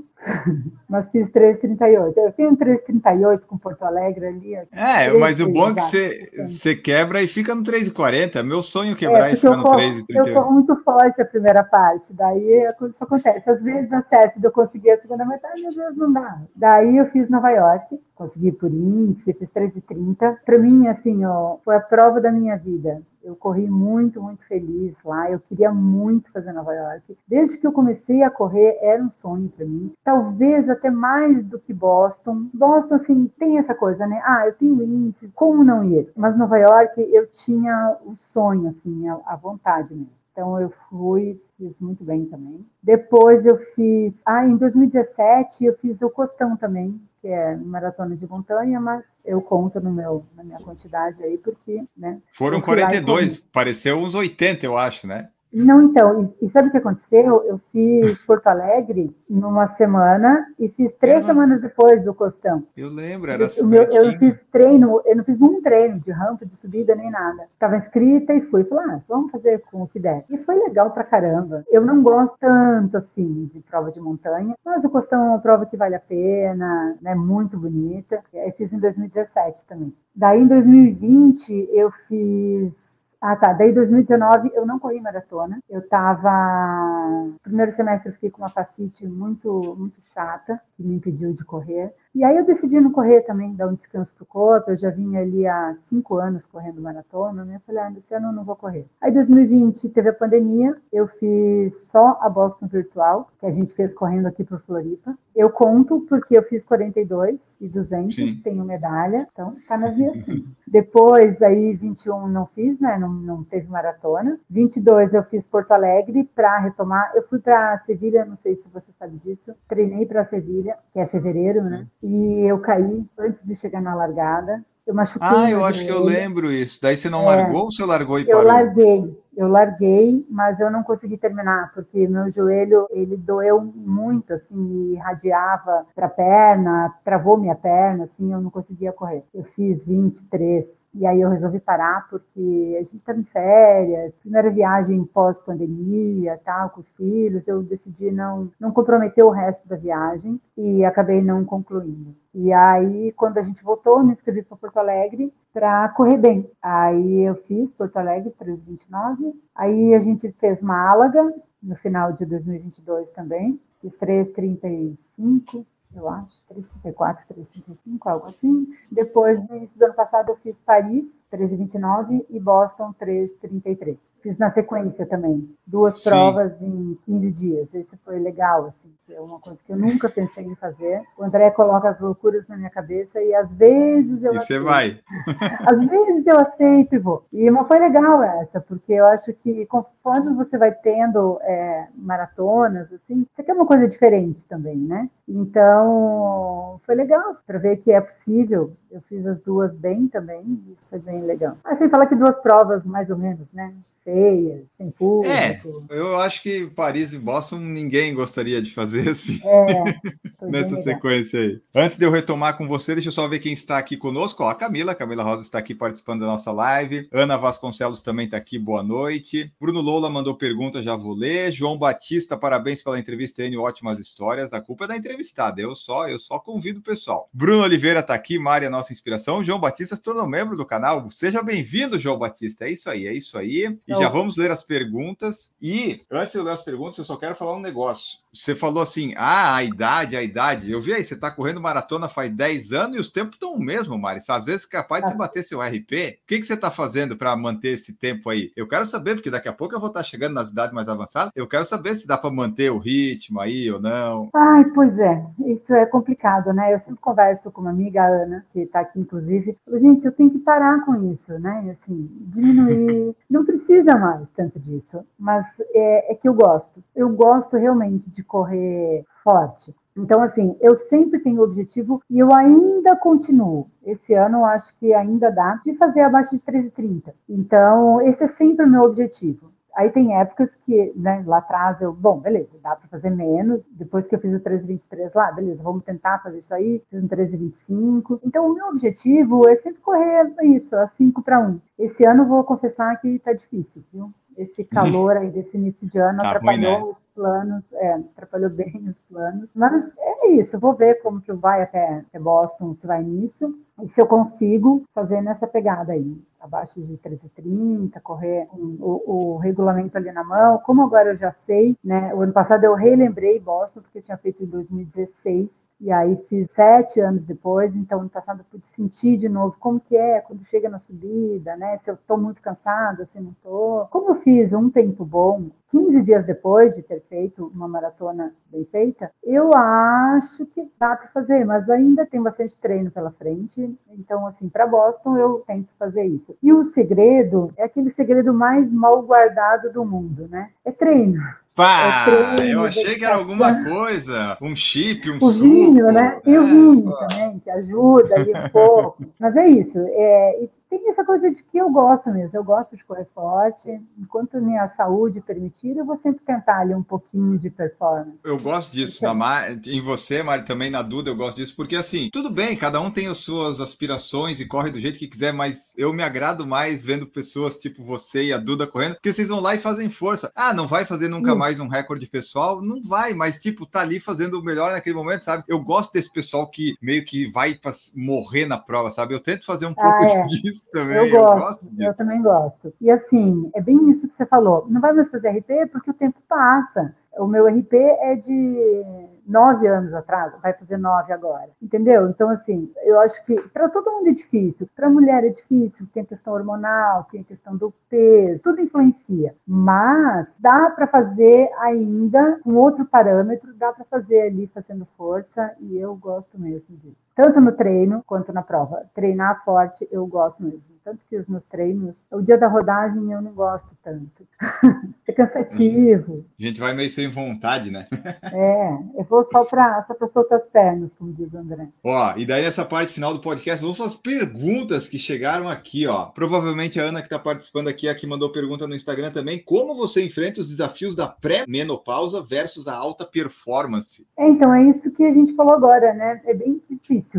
mas fiz três e trinta e oito. Eu tenho um três e trinta e oito com Porto Alegre ali. É, mas o bom é que você, você quebra e fica no três e quarenta. Meu sonho é quebrar é, e ficar no corro, três e trinta e oito. Eu corro muito forte a primeira parte, daí isso acontece. Às vezes dá certo de eu conseguir a segunda metade, às vezes não dá. Daí eu fiz Nova York, consegui por índice, fiz três e trinta. Para mim, assim, ó, foi a prova da minha vida. Eu corri muito, muito feliz lá. Eu queria muito fazer Nova York. Desde que eu comecei a correr, era um sonho para mim. Talvez até mais do que Boston. Boston, assim, tem essa coisa, né? Ah, eu tenho índice, como não ir? Mas Nova York, eu tinha o sonho, assim, a, a vontade mesmo. Então, eu fui, fiz muito bem também. Depois eu fiz... Ah, em dois mil e dezessete, eu fiz o Costão também, que é maratona de montanha, mas eu conto no meu, na minha quantidade aí, porque, né? Foram quarenta e dois, pareceu uns oitenta, eu acho, né? Não, então, e, e sabe o que aconteceu? Eu fiz Porto Alegre numa semana e fiz três era semanas uma... depois do Costão. Eu lembro, era eu, meu, eu não fiz treino, eu não fiz um treino de rampa, de subida, nem nada. Estava inscrita e fui. Falei, ah, vamos fazer com o que der. E foi legal pra caramba. Eu não gosto tanto, assim, de prova de montanha, mas o Costão é uma prova que vale a pena, né, muito bonita. Eu fiz em dois mil e dezessete também. Daí, em dois mil e vinte, eu fiz... Ah, tá. Daí, em dois mil e dezenove, eu não corri maratona. Eu tava... No primeiro semestre, eu fiquei com uma fascite muito, muito chata, que me impediu de correr. E aí, eu decidi não correr também, dar um descanso pro corpo. Eu já vinha ali há cinco anos correndo maratona, né? Eu falei, ah, esse ano eu não vou correr. Aí, em dois mil e vinte, teve a pandemia. Eu fiz só a Boston Virtual, que a gente fez correndo aqui pro Floripa. Eu conto porque eu fiz quarenta e dois e duzentos, Sim. tenho medalha. Então, tá nas minhas. Depois, aí, vinte e um não fiz, né? não, não teve maratona. vinte e dois eu fiz Porto Alegre para retomar. Eu fui para Sevilha, não sei se você sabe disso. Treinei para Sevilha, que é fevereiro, né? E eu caí antes de chegar na largada. Eu machuquei. Ah, eu acho que eu lembro isso. Daí você não é, largou ou você largou e eu parou? Eu larguei. Eu larguei, mas eu não consegui terminar, porque meu joelho, ele doeu muito, assim, me irradiava para a perna, travou minha perna, assim, eu não conseguia correr. Eu fiz vinte e três, e aí eu resolvi parar, porque a gente estava em férias, primeira viagem pós-pandemia, tal, com os filhos, eu decidi não, não comprometer o resto da viagem, e acabei não concluindo. E aí, quando a gente voltou, me inscrevi para Porto Alegre para correr bem. Aí eu fiz Porto Alegre três vinte e nove, aí a gente fez Málaga no final de dois mil e vinte e dois também, fiz três trinta e cinco, eu acho, três trinta e quatro, três trinta e cinco, algo assim. Depois, no início do ano passado, eu fiz Paris, três vinte e nove, e Boston, três trinta e três. Fiz na sequência também, duas Sim. provas em quinze dias. Esse foi legal, assim, que é uma coisa que eu nunca pensei em fazer. O André coloca as loucuras na minha cabeça e às vezes eu E aceito. você vai. Às vezes eu aceito e vou. E mas foi legal essa, porque eu acho que conforme você vai tendo é, maratonas, assim, você quer uma coisa diferente também, né? Então, foi legal para ver que é possível. Eu fiz as duas bem também e foi bem legal. Mas sem falar que duas provas, mais ou menos, né? Feias, sem público. É, eu acho que Paris e Boston ninguém gostaria de fazer assim. É, foi bem Nessa legal. sequência aí. Antes de eu retomar com você, deixa eu só ver quem está aqui conosco. Ó, a Camila, a Camila Rosa está aqui participando da nossa live. Ana Vasconcelos também está aqui, boa noite. Bruno Lola mandou pergunta, já vou ler. João Batista, parabéns pela entrevista, N, ótimas histórias. A culpa é da entrevistada, eu só, eu só convido o pessoal. Bruno Oliveira está aqui, Mari, a nossa inspiração. João Batista se tornou membro do canal. Seja bem-vindo, João Batista. É isso aí, é isso aí. E já vamos ler as perguntas. E antes de eu ler as perguntas, eu só quero falar um negócio. Você falou assim, ah, a idade, a idade. Eu vi aí, você está correndo maratona faz dez anos e os tempos estão o mesmo, Mari. Às vezes capaz de você bater seu R P. O que, que você está fazendo para manter esse tempo aí? Eu quero saber, porque daqui a pouco eu vou estar chegando nas idades mais avançadas. Eu quero saber se dá para manter o ritmo aí ou não. Ai, pois é, isso é complicado, né? Eu sempre converso com uma amiga, a Ana, que está aqui, inclusive. Gente, eu tenho que parar com isso, né? Assim, diminuir. Não precisa mais tanto disso, mas é, é que eu gosto. Eu gosto realmente de correr forte. Então, assim, eu sempre tenho o objetivo e eu ainda continuo. Esse ano eu acho que ainda dá de fazer abaixo de três e trinta. Então, esse é sempre o meu objetivo. Aí tem épocas que, né, lá atrás eu, bom, beleza, dá para fazer menos. Depois que eu fiz o treze vinte e três lá, beleza, vamos tentar fazer isso aí. Fiz um treze vinte e cinco. Então, o meu objetivo é sempre correr isso, a cinco para um. Esse ano eu vou confessar que tá difícil, viu? Esse calor aí desse início de ano Tá atrapalhou ruim, né? os planos, é, atrapalhou bem os planos. Mas é isso, eu vou ver como que vai até, até Boston, se vai nisso. E se eu consigo fazer nessa pegada aí, abaixo de treze e trinta, correr com o, o regulamento ali na mão. Como agora eu já sei, né? O ano passado eu relembrei Boston, porque eu tinha feito em dois mil e dezesseis, e aí fiz sete anos depois, então ano passado eu pude sentir de novo como que é quando chega na subida, né? Se eu estou muito cansada, se não estou. Como eu fiz um tempo bom, quinze dias depois de ter feito uma maratona bem feita, eu acho que dá para fazer, mas ainda tem bastante treino pela frente. Então, assim, para Boston eu tento fazer isso. E o segredo é aquele segredo mais mal guardado do mundo, né? É treino. Pá, é treino, eu achei que era alguma dedicação. coisa, um chip, um O suco. vinho, né? Tem o É, vinho pô. também, que ajuda ali um pouco. Mas é isso. É, e tem essa coisa de que eu gosto mesmo. Eu gosto de correr forte. Enquanto minha saúde permitir, eu vou sempre tentar ali um pouquinho de performance. Eu gosto disso, Então, na Mar... em você, Mari, também na Duda, eu gosto disso, porque assim, tudo bem, cada um tem as suas aspirações e corre do jeito que quiser, mas eu me agrado mais vendo pessoas tipo você e a Duda correndo, porque vocês vão lá e fazem força. Ah, não vai fazer nunca Sim. mais um recorde pessoal? Não vai, mas tipo, tá ali fazendo o melhor naquele momento, sabe? Eu gosto desse pessoal que meio que vai pra morrer na prova, sabe? Eu tento fazer um pouco Ah, é. disso também, Eu eu gosto, gosto disso. eu também gosto. E assim, é bem isso que você falou. Não vai mais fazer R P porque o tempo passa. O meu R P é de nove anos atrás, vai fazer nove agora, entendeu? Então, assim, eu acho que para todo mundo é difícil, para a mulher é difícil, tem a questão hormonal, tem a questão do peso, tudo influencia, mas dá para fazer ainda com outro parâmetro, dá para fazer ali fazendo força, e eu gosto mesmo disso. Tanto no treino quanto na prova. Treinar forte, eu gosto mesmo. Tanto que os meus treinos, o dia da rodagem eu não gosto tanto. É cansativo. A gente vai meio sem vontade, né? É, eu vou só para só para soltar as pernas, como diz o André. Ó, e daí nessa parte final do podcast, vamos para as perguntas que chegaram aqui, ó. Provavelmente a Ana que está participando aqui, a que mandou pergunta no Instagram também. Como você enfrenta os desafios da pré-menopausa versus a alta performance? É, então, é isso que a gente falou agora, né? É bem difícil.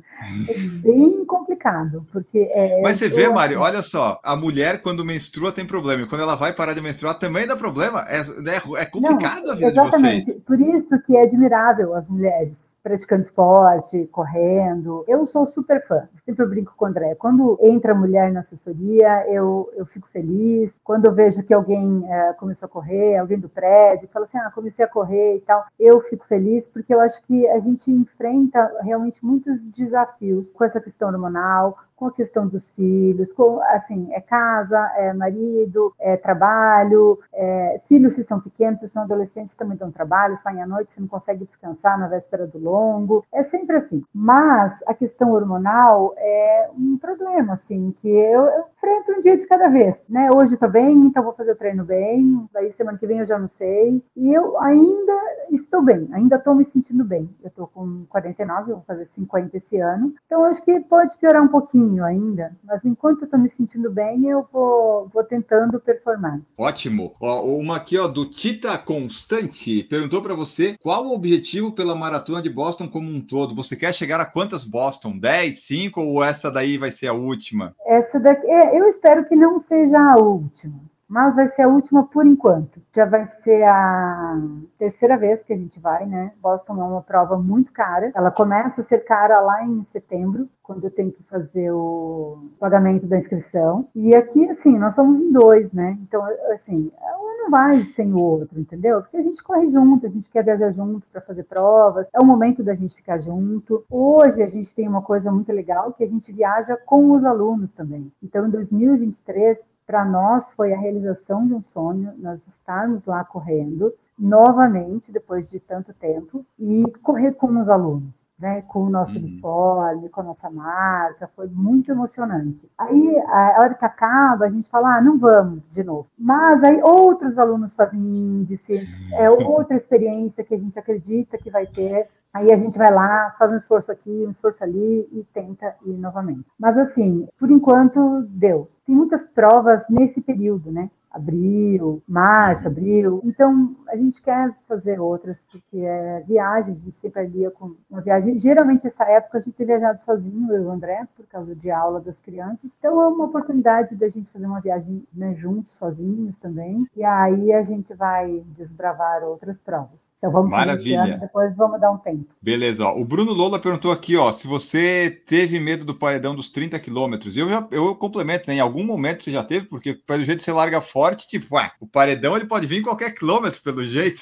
É bem complicado, porque... É, Mas você eu, vê, Mari, olha só, a mulher quando menstrua tem problema, e quando ela vai parar de menstruar também dá problema. É, é, é complicado não, a vida exatamente. de vocês. Por isso que é admirável as mulheres praticando esporte, correndo. Eu sou super fã, sempre brinco com o André. Quando entra mulher na assessoria, eu, eu fico feliz. Quando eu vejo que alguém é, começou a correr, alguém do prédio, fala assim, ah, comecei a correr e tal, eu fico feliz, porque eu acho que a gente enfrenta realmente muitos desafios com essa questão hormonal, com a questão dos filhos, com, assim, é casa, é marido, é trabalho, é, filhos que são pequenos, que são adolescentes, também dão trabalho, saem à noite, você não consegue descansar na véspera do longo, é sempre assim. Mas a questão hormonal é um problema, assim, que eu, eu enfrento um dia de cada vez, né? Hoje tô bem, então vou fazer o treino bem, daí semana que vem eu já não sei, e eu ainda estou bem, ainda estou me sentindo bem. Eu estou com quarenta e nove, vou fazer cinquenta esse ano, então acho que pode piorar um pouquinho ainda, mas enquanto eu estou me sentindo bem, eu vou, vou tentando performar. Ótimo. Ó, uma aqui, ó, do Tita Constante, perguntou para você qual o objetivo pela maratona de Boston como um todo. Você quer chegar a quantas Boston? dez, cinco ou essa daí vai ser a última? Essa daqui, é, eu espero que não seja a última, mas vai ser a última por enquanto. Já vai ser a terceira vez que a gente vai, né? Boston é uma prova muito cara. Ela começa a ser cara lá em setembro, quando eu tenho que fazer o pagamento da inscrição. E aqui, assim, nós somos em dois, né? Então, assim, um não vai sem o outro, entendeu? Porque a gente corre junto, a gente quer viajar junto para fazer provas. É o momento da gente ficar junto. Hoje a gente tem uma coisa muito legal, que a gente viaja com os alunos também. Então, em dois mil e vinte e três, para nós foi a realização de um sonho, nós estarmos lá correndo novamente, depois de tanto tempo, e correr com os alunos, né? Com o nosso uniforme, com a nossa marca, foi muito emocionante. Aí, a hora que acaba, a gente fala, ah, não vamos de novo. Mas aí outros alunos fazem índice, é outra experiência que a gente acredita que vai ter. Aí a gente vai lá, faz um esforço aqui, um esforço ali e tenta ir novamente. Mas assim, por enquanto, deu. Tem muitas provas nesse período, né? Abril, março, abril. Então, a gente quer fazer outras, porque é viagem, a gente sempre alia com uma viagem. Geralmente, essa época, a gente tem viajado sozinho, eu e o André, por causa de aula das crianças. Então, é uma oportunidade da gente fazer uma viagem, né, juntos, sozinhos também. E aí, a gente vai desbravar outras provas. Então, vamos fazer esse ano, depois vamos dar um tempo. Beleza, ó. O Bruno Lola perguntou aqui, ó, se você teve medo do paredão dos trinta quilômetros. Eu, já, eu complemento, né? Em algum momento você já teve, porque pelo jeito você larga forte, tipo, ué, o paredão ele pode vir em qualquer quilômetro, pelo jeito.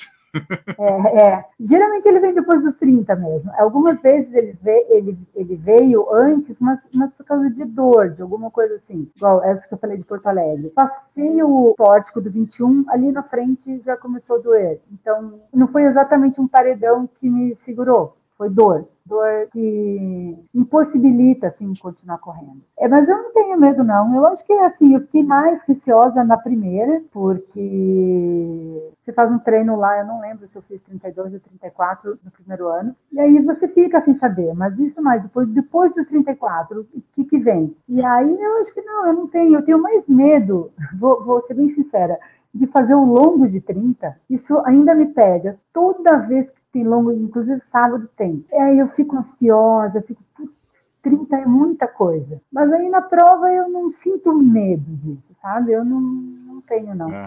É, é. Geralmente ele vem depois dos trinta mesmo. Algumas vezes ele veio, ele, ele veio antes, mas, mas por causa de dor, de alguma coisa assim. Igual essa que eu falei de Porto Alegre. Passei o pórtico do vinte e um, ali na frente já começou a doer. Então, não foi exatamente um paredão que me segurou. Foi dor. Dor que impossibilita, assim, continuar correndo. É, mas eu não tenho medo, não. Eu acho que, assim, eu fiquei mais receosa na primeira, porque você faz um treino lá, eu não lembro se eu fiz trinta e dois ou trinta e quatro no primeiro ano, e aí você fica sem saber, mas isso mais, depois, depois dos trinta e quatro, o que que vem? E aí eu acho que não, eu não tenho, eu tenho mais medo, vou, vou ser bem sincera, de fazer o longo de trinta, isso ainda me pega. Toda vez que tem longo, inclusive sábado tem. E aí eu fico ansiosa, eu fico, putz, trinta é muita coisa. Mas aí na prova eu não sinto medo disso, sabe? Eu não, não tenho, não. Uhum.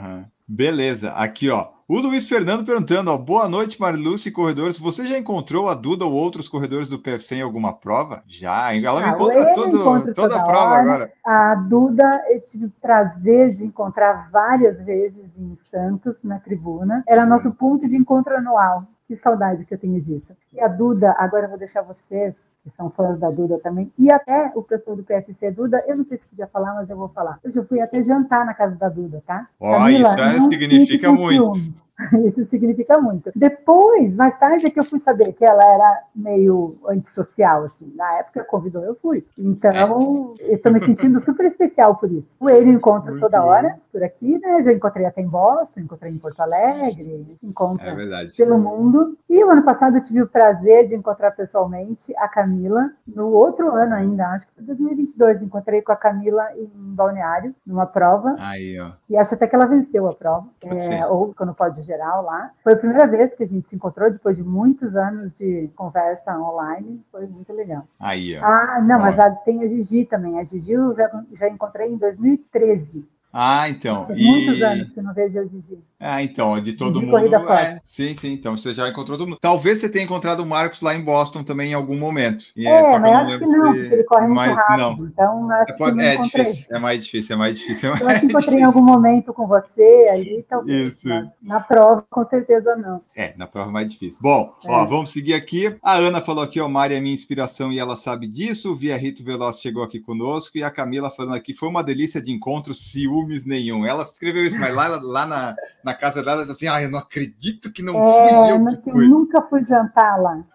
Beleza, aqui ó. O Luiz Fernando perguntando, ó, boa noite, Marilúcia e corredores. Você já encontrou a Duda ou outros corredores do P F C em alguma prova? Já, ela me Ah, encontra eu todo, encontro toda a toda prova hora. agora. A Duda, eu tive o prazer de encontrar várias vezes em Santos, na tribuna. Era nosso ponto de encontro anual. Que saudade que eu tenho disso. E a Duda, agora eu vou deixar vocês, que são fãs da Duda também, e até o pessoal do P F C Duda, eu não sei se podia falar, mas eu vou falar. Hoje eu fui até jantar na casa da Duda, tá? Ó, Camila, isso é, não fique significa com muito. ciúme. Isso significa muito. Depois, mais tarde, é que eu fui saber que ela era meio antissocial, assim. Na época, convidou, eu fui. Então, é. eu tô me sentindo super especial por isso. O Ele eu encontro muito toda hora, bom. Por aqui, né? Já encontrei até em Boston, encontrei em Porto Alegre, encontra é pelo mundo. E o ano passado eu tive o prazer de encontrar pessoalmente a Camila. No outro ano ainda, acho que foi dois mil e vinte e dois, encontrei com a Camila em Balneário, numa prova. Aí, ó. E acho até que ela venceu a prova. É, ou no pódio geral lá. Foi a primeira vez que a gente se encontrou, depois de muitos anos de conversa online. Foi muito legal. Aí, ó. Ah, não, ó. mas a, tem a Gigi também. A Gigi eu já, já encontrei em dois mil e treze. Ah, então. Tem e... muitos anos que eu não vejo a Gigi. Ah, então, de todo Gigi mundo. Corrida É, sim, sim. Então você já encontrou todo mundo. Talvez você tenha encontrado o Marcos lá em Boston também em algum momento. E É, é só que mas eu não acho lembro que não, se... porque ele corre muito mas rápido. não. Então, acho Pode... que não É encontrei. difícil, é mais difícil, é mais difícil. É mais Eu acho que encontrei difícil. em algum momento com você ali, talvez. Isso. Mas na prova, com certeza não. É, na prova é mais difícil. Bom, é. ó, vamos seguir aqui. A Ana falou aqui, ó, Mari é minha inspiração e ela sabe disso. O Via Rito Veloz chegou aqui conosco. E a Camila falando aqui, foi uma delícia de encontro, ciúmes nenhum. Ela escreveu isso, mas lá, lá na, na casa dela, ela disse assim, ah, eu não acredito que não é, fui eu que eu fui. nunca fui jantar lá.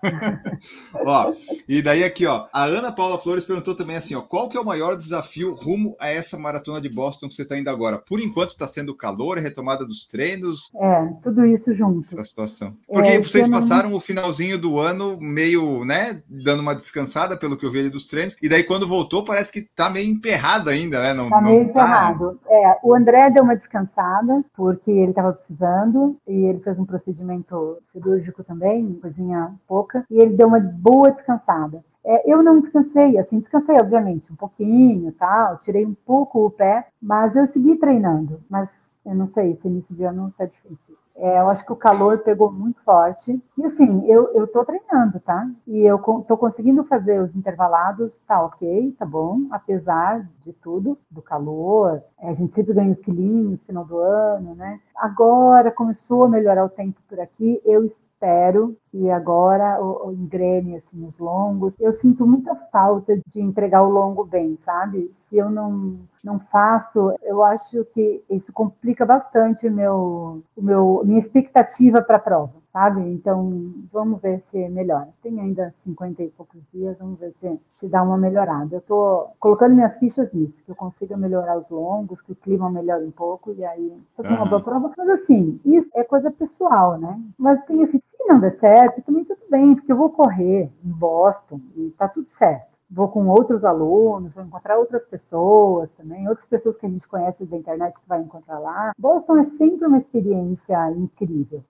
Ó, e daí aqui, ó, a Ana Paula Flores perguntou também assim, ó, qual que é o maior desafio rumo a essa maratona de Boston que você está indo agora? Por enquanto está sendo o calor, a retomada dos treinos. É, tudo isso junto. Essa situação. Porque é, vocês passaram não... o finalzinho do ano meio, né, dando uma descansada pelo que eu vi ali dos treinos, e daí quando voltou parece que tá meio emperrado ainda, né? Não, tá meio não emperrado. Tá... É, o André deu uma descansada, porque ele estava precisando, e ele fez um procedimento cirúrgico também, coisinha pouca, e ele deu uma boa descansada. É, eu não descansei, assim, descansei, obviamente, um pouquinho, tal, tirei um pouco o pé, mas eu segui treinando, mas eu não sei, esse início de ano tá difícil. É, eu acho que o calor pegou muito forte. E assim, eu, eu tô treinando, tá? E eu tô conseguindo fazer os intervalados, tá ok, tá bom, apesar de tudo, do calor. É, a gente sempre ganha os quilinhos no final do ano, né? Agora começou a melhorar o tempo por aqui, eu espero que agora o, o engrene assim, os longos. Eu sinto muita falta de entregar o longo bem, sabe? Se eu não, não faço, eu acho que isso complica bastante o meu, o meu, minha expectativa para a prova, sabe? Então, vamos ver se melhora. Tem ainda cinquenta e poucos dias, vamos ver se, se dá uma melhorada. Eu estou colocando minhas fichas nisso, que eu consiga melhorar os longos, que o clima melhore um pouco, e aí fazer uma boa prova. Mas assim, isso é coisa pessoal, né? Mas tem assim, se não der certo, também tudo bem, porque eu vou correr em Boston e tá tudo certo. Vou com outros alunos, vou encontrar outras pessoas também, outras pessoas que a gente conhece da internet que vai encontrar lá. Boston é sempre uma experiência incrível,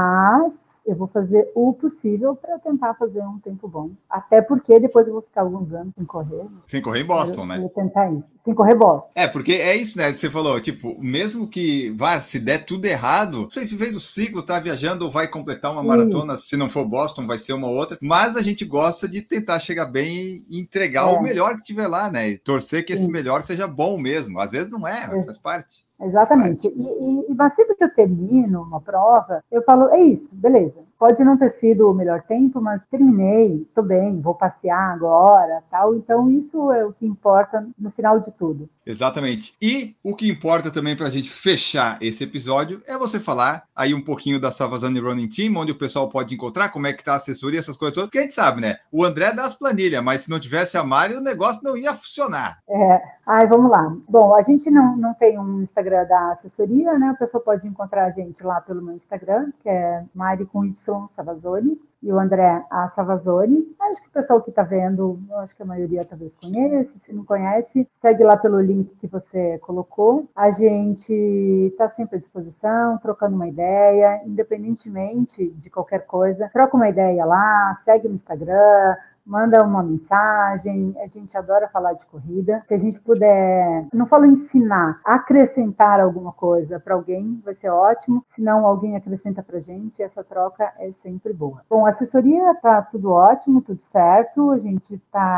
mas eu vou fazer o possível para tentar fazer um tempo bom. Até porque depois eu vou ficar alguns anos sem correr. Sem correr em Boston, eu, né? Eu vou tentar isso. Sem correr Boston. É, porque é isso, né? Você falou, tipo, mesmo que vá, se der tudo errado, você fez o ciclo, tá viajando ou vai completar uma maratona, isso. Se não for Boston, vai ser uma outra. Mas a gente gosta de tentar chegar bem e entregar é. o melhor que tiver lá, né? E torcer que esse Sim. melhor seja bom mesmo. Às vezes não é, mas é. faz parte. Exatamente. E, e, e mas sempre que eu termino uma prova, eu falo, é isso, beleza. Pode não ter sido o melhor tempo, mas terminei, estou bem, vou passear agora, tal. Então isso é o que importa no final de tudo. Exatamente. E o que importa também para a gente fechar esse episódio é você falar aí um pouquinho da Savazani Running Team, onde o pessoal pode encontrar, como é que tá a assessoria, essas coisas todas. Porque a gente sabe, né? O André dá as planilhas, mas se não tivesse a Mari, o negócio não ia funcionar. É. Ai, vamos lá. Bom, a gente não, não tem um Instagram da assessoria, né? A pessoa pode encontrar a gente lá pelo meu Instagram, que é Mari com Y Savazoni, e o André a Savazoni. Acho que o pessoal que está vendo, acho que a maioria talvez conhece. Se não conhece, segue lá pelo link que você colocou. A gente está sempre à disposição, trocando uma ideia, independentemente de qualquer coisa. Troca uma ideia lá, segue no Instagram, manda uma mensagem, a gente adora falar de corrida. Se a gente puder, não falo ensinar, acrescentar alguma coisa para alguém, vai ser ótimo. Se não, alguém acrescenta para a gente, essa troca é sempre boa. Bom, a assessoria tá tudo ótimo, tudo certo. A gente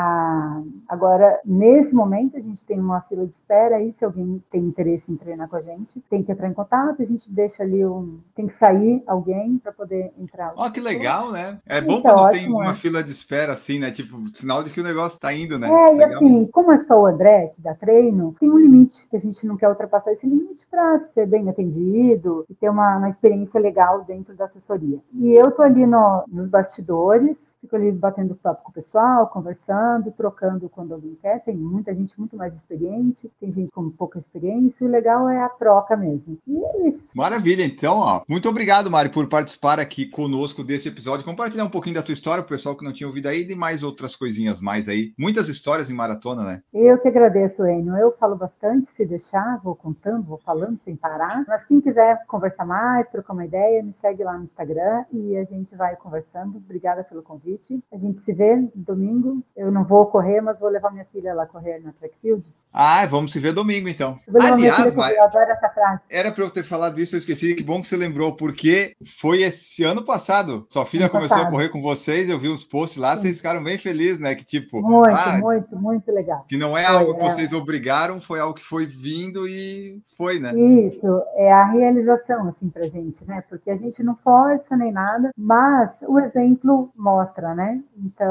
tá agora, nesse momento, a gente tem uma fila de espera aí, se alguém tem interesse em treinar com a gente, tem que entrar em contato, a gente deixa ali um... tem que sair alguém para poder entrar. Ó, oh, que legal, né? É Isso bom é quando ótimo, tem uma é. fila de espera assim, né? Tipo, sinal de que o negócio tá indo, né? É, e legal assim, mesmo. como é só o André que dá treino, tem um limite, que a gente não quer ultrapassar esse limite para ser bem atendido e ter uma, uma experiência legal dentro da assessoria. E eu tô ali no, nos bastidores, fico ali batendo papo com o pessoal, conversando, trocando quando alguém quer. Tem muita gente muito mais experiente, tem gente com pouca experiência, e o legal é a troca mesmo. E é isso. Maravilha, então, ó. Muito obrigado, Mari, por participar aqui conosco desse episódio, compartilhar um pouquinho da tua história pro pessoal que não tinha ouvido aí e mais outras coisinhas mais aí. Muitas histórias em maratona, né? Eu que agradeço, Enio. Eu falo bastante, se deixar, vou contando, vou falando sem parar. Mas quem quiser conversar mais, trocar uma ideia, me segue lá no Instagram e a gente vai conversando. Obrigada pelo convite. A gente se vê domingo. Eu não vou correr, mas vou levar minha filha lá correr na track field. Ah, vamos se ver domingo, então. Eu vou levar minha Aliás, filha Mari, correr, eu adoro essa frase. era para eu ter falado isso, eu esqueci. Que bom que você lembrou, porque foi esse ano passado. Sua filha Ano começou passado. a correr com vocês, eu vi uns posts lá, Sim. vocês ficaram bem felizes, né? Que tipo, Muito, ah, muito, muito legal. que não é Foi, algo que é. vocês obrigaram, foi algo que foi vindo e foi, né? Isso, é a realização, assim, pra gente, né? Porque a gente não força nem nada, mas o exemplo mostra, né?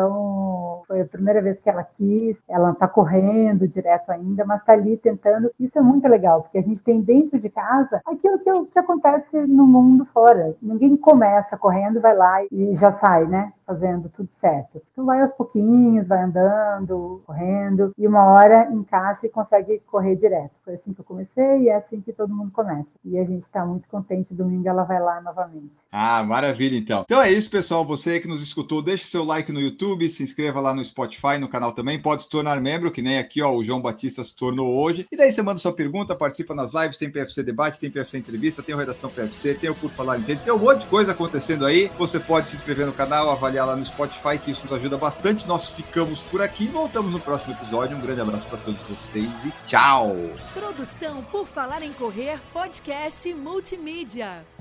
Então, foi a primeira vez que ela quis, ela tá correndo direto ainda, mas tá ali tentando. Isso é muito legal, porque a gente tem dentro de casa aquilo que, que acontece no mundo fora. Ninguém começa correndo, vai lá e já sai, né? Fazendo tudo certo. Então vai aos pouquinhos, vai andando, correndo, e uma hora encaixa e consegue correr direto. Foi assim que eu comecei e é assim que todo mundo começa. E a gente está muito contente, domingo ela vai lá novamente. Ah, maravilha, então. Então é isso, pessoal. Você que nos escutou, deixe seu like no YouTube, se inscreva lá no Spotify, no canal também. Pode se tornar membro, que nem aqui, ó, o João Batista se tornou hoje. E daí você manda sua pergunta, participa nas lives, tem P F C Debate, tem P F C Entrevista, tem o Redação P F C, tem o Por Falar em Tênis, tem um monte de coisa acontecendo aí. Você pode se inscrever no canal, avaliar lá no Spotify, que isso nos ajuda bastante. Nós ficamos por aqui, voltamos no próximo episódio. Um grande abraço para todos vocês e tchau! Produção Por Falar em Correr, podcast multimídia.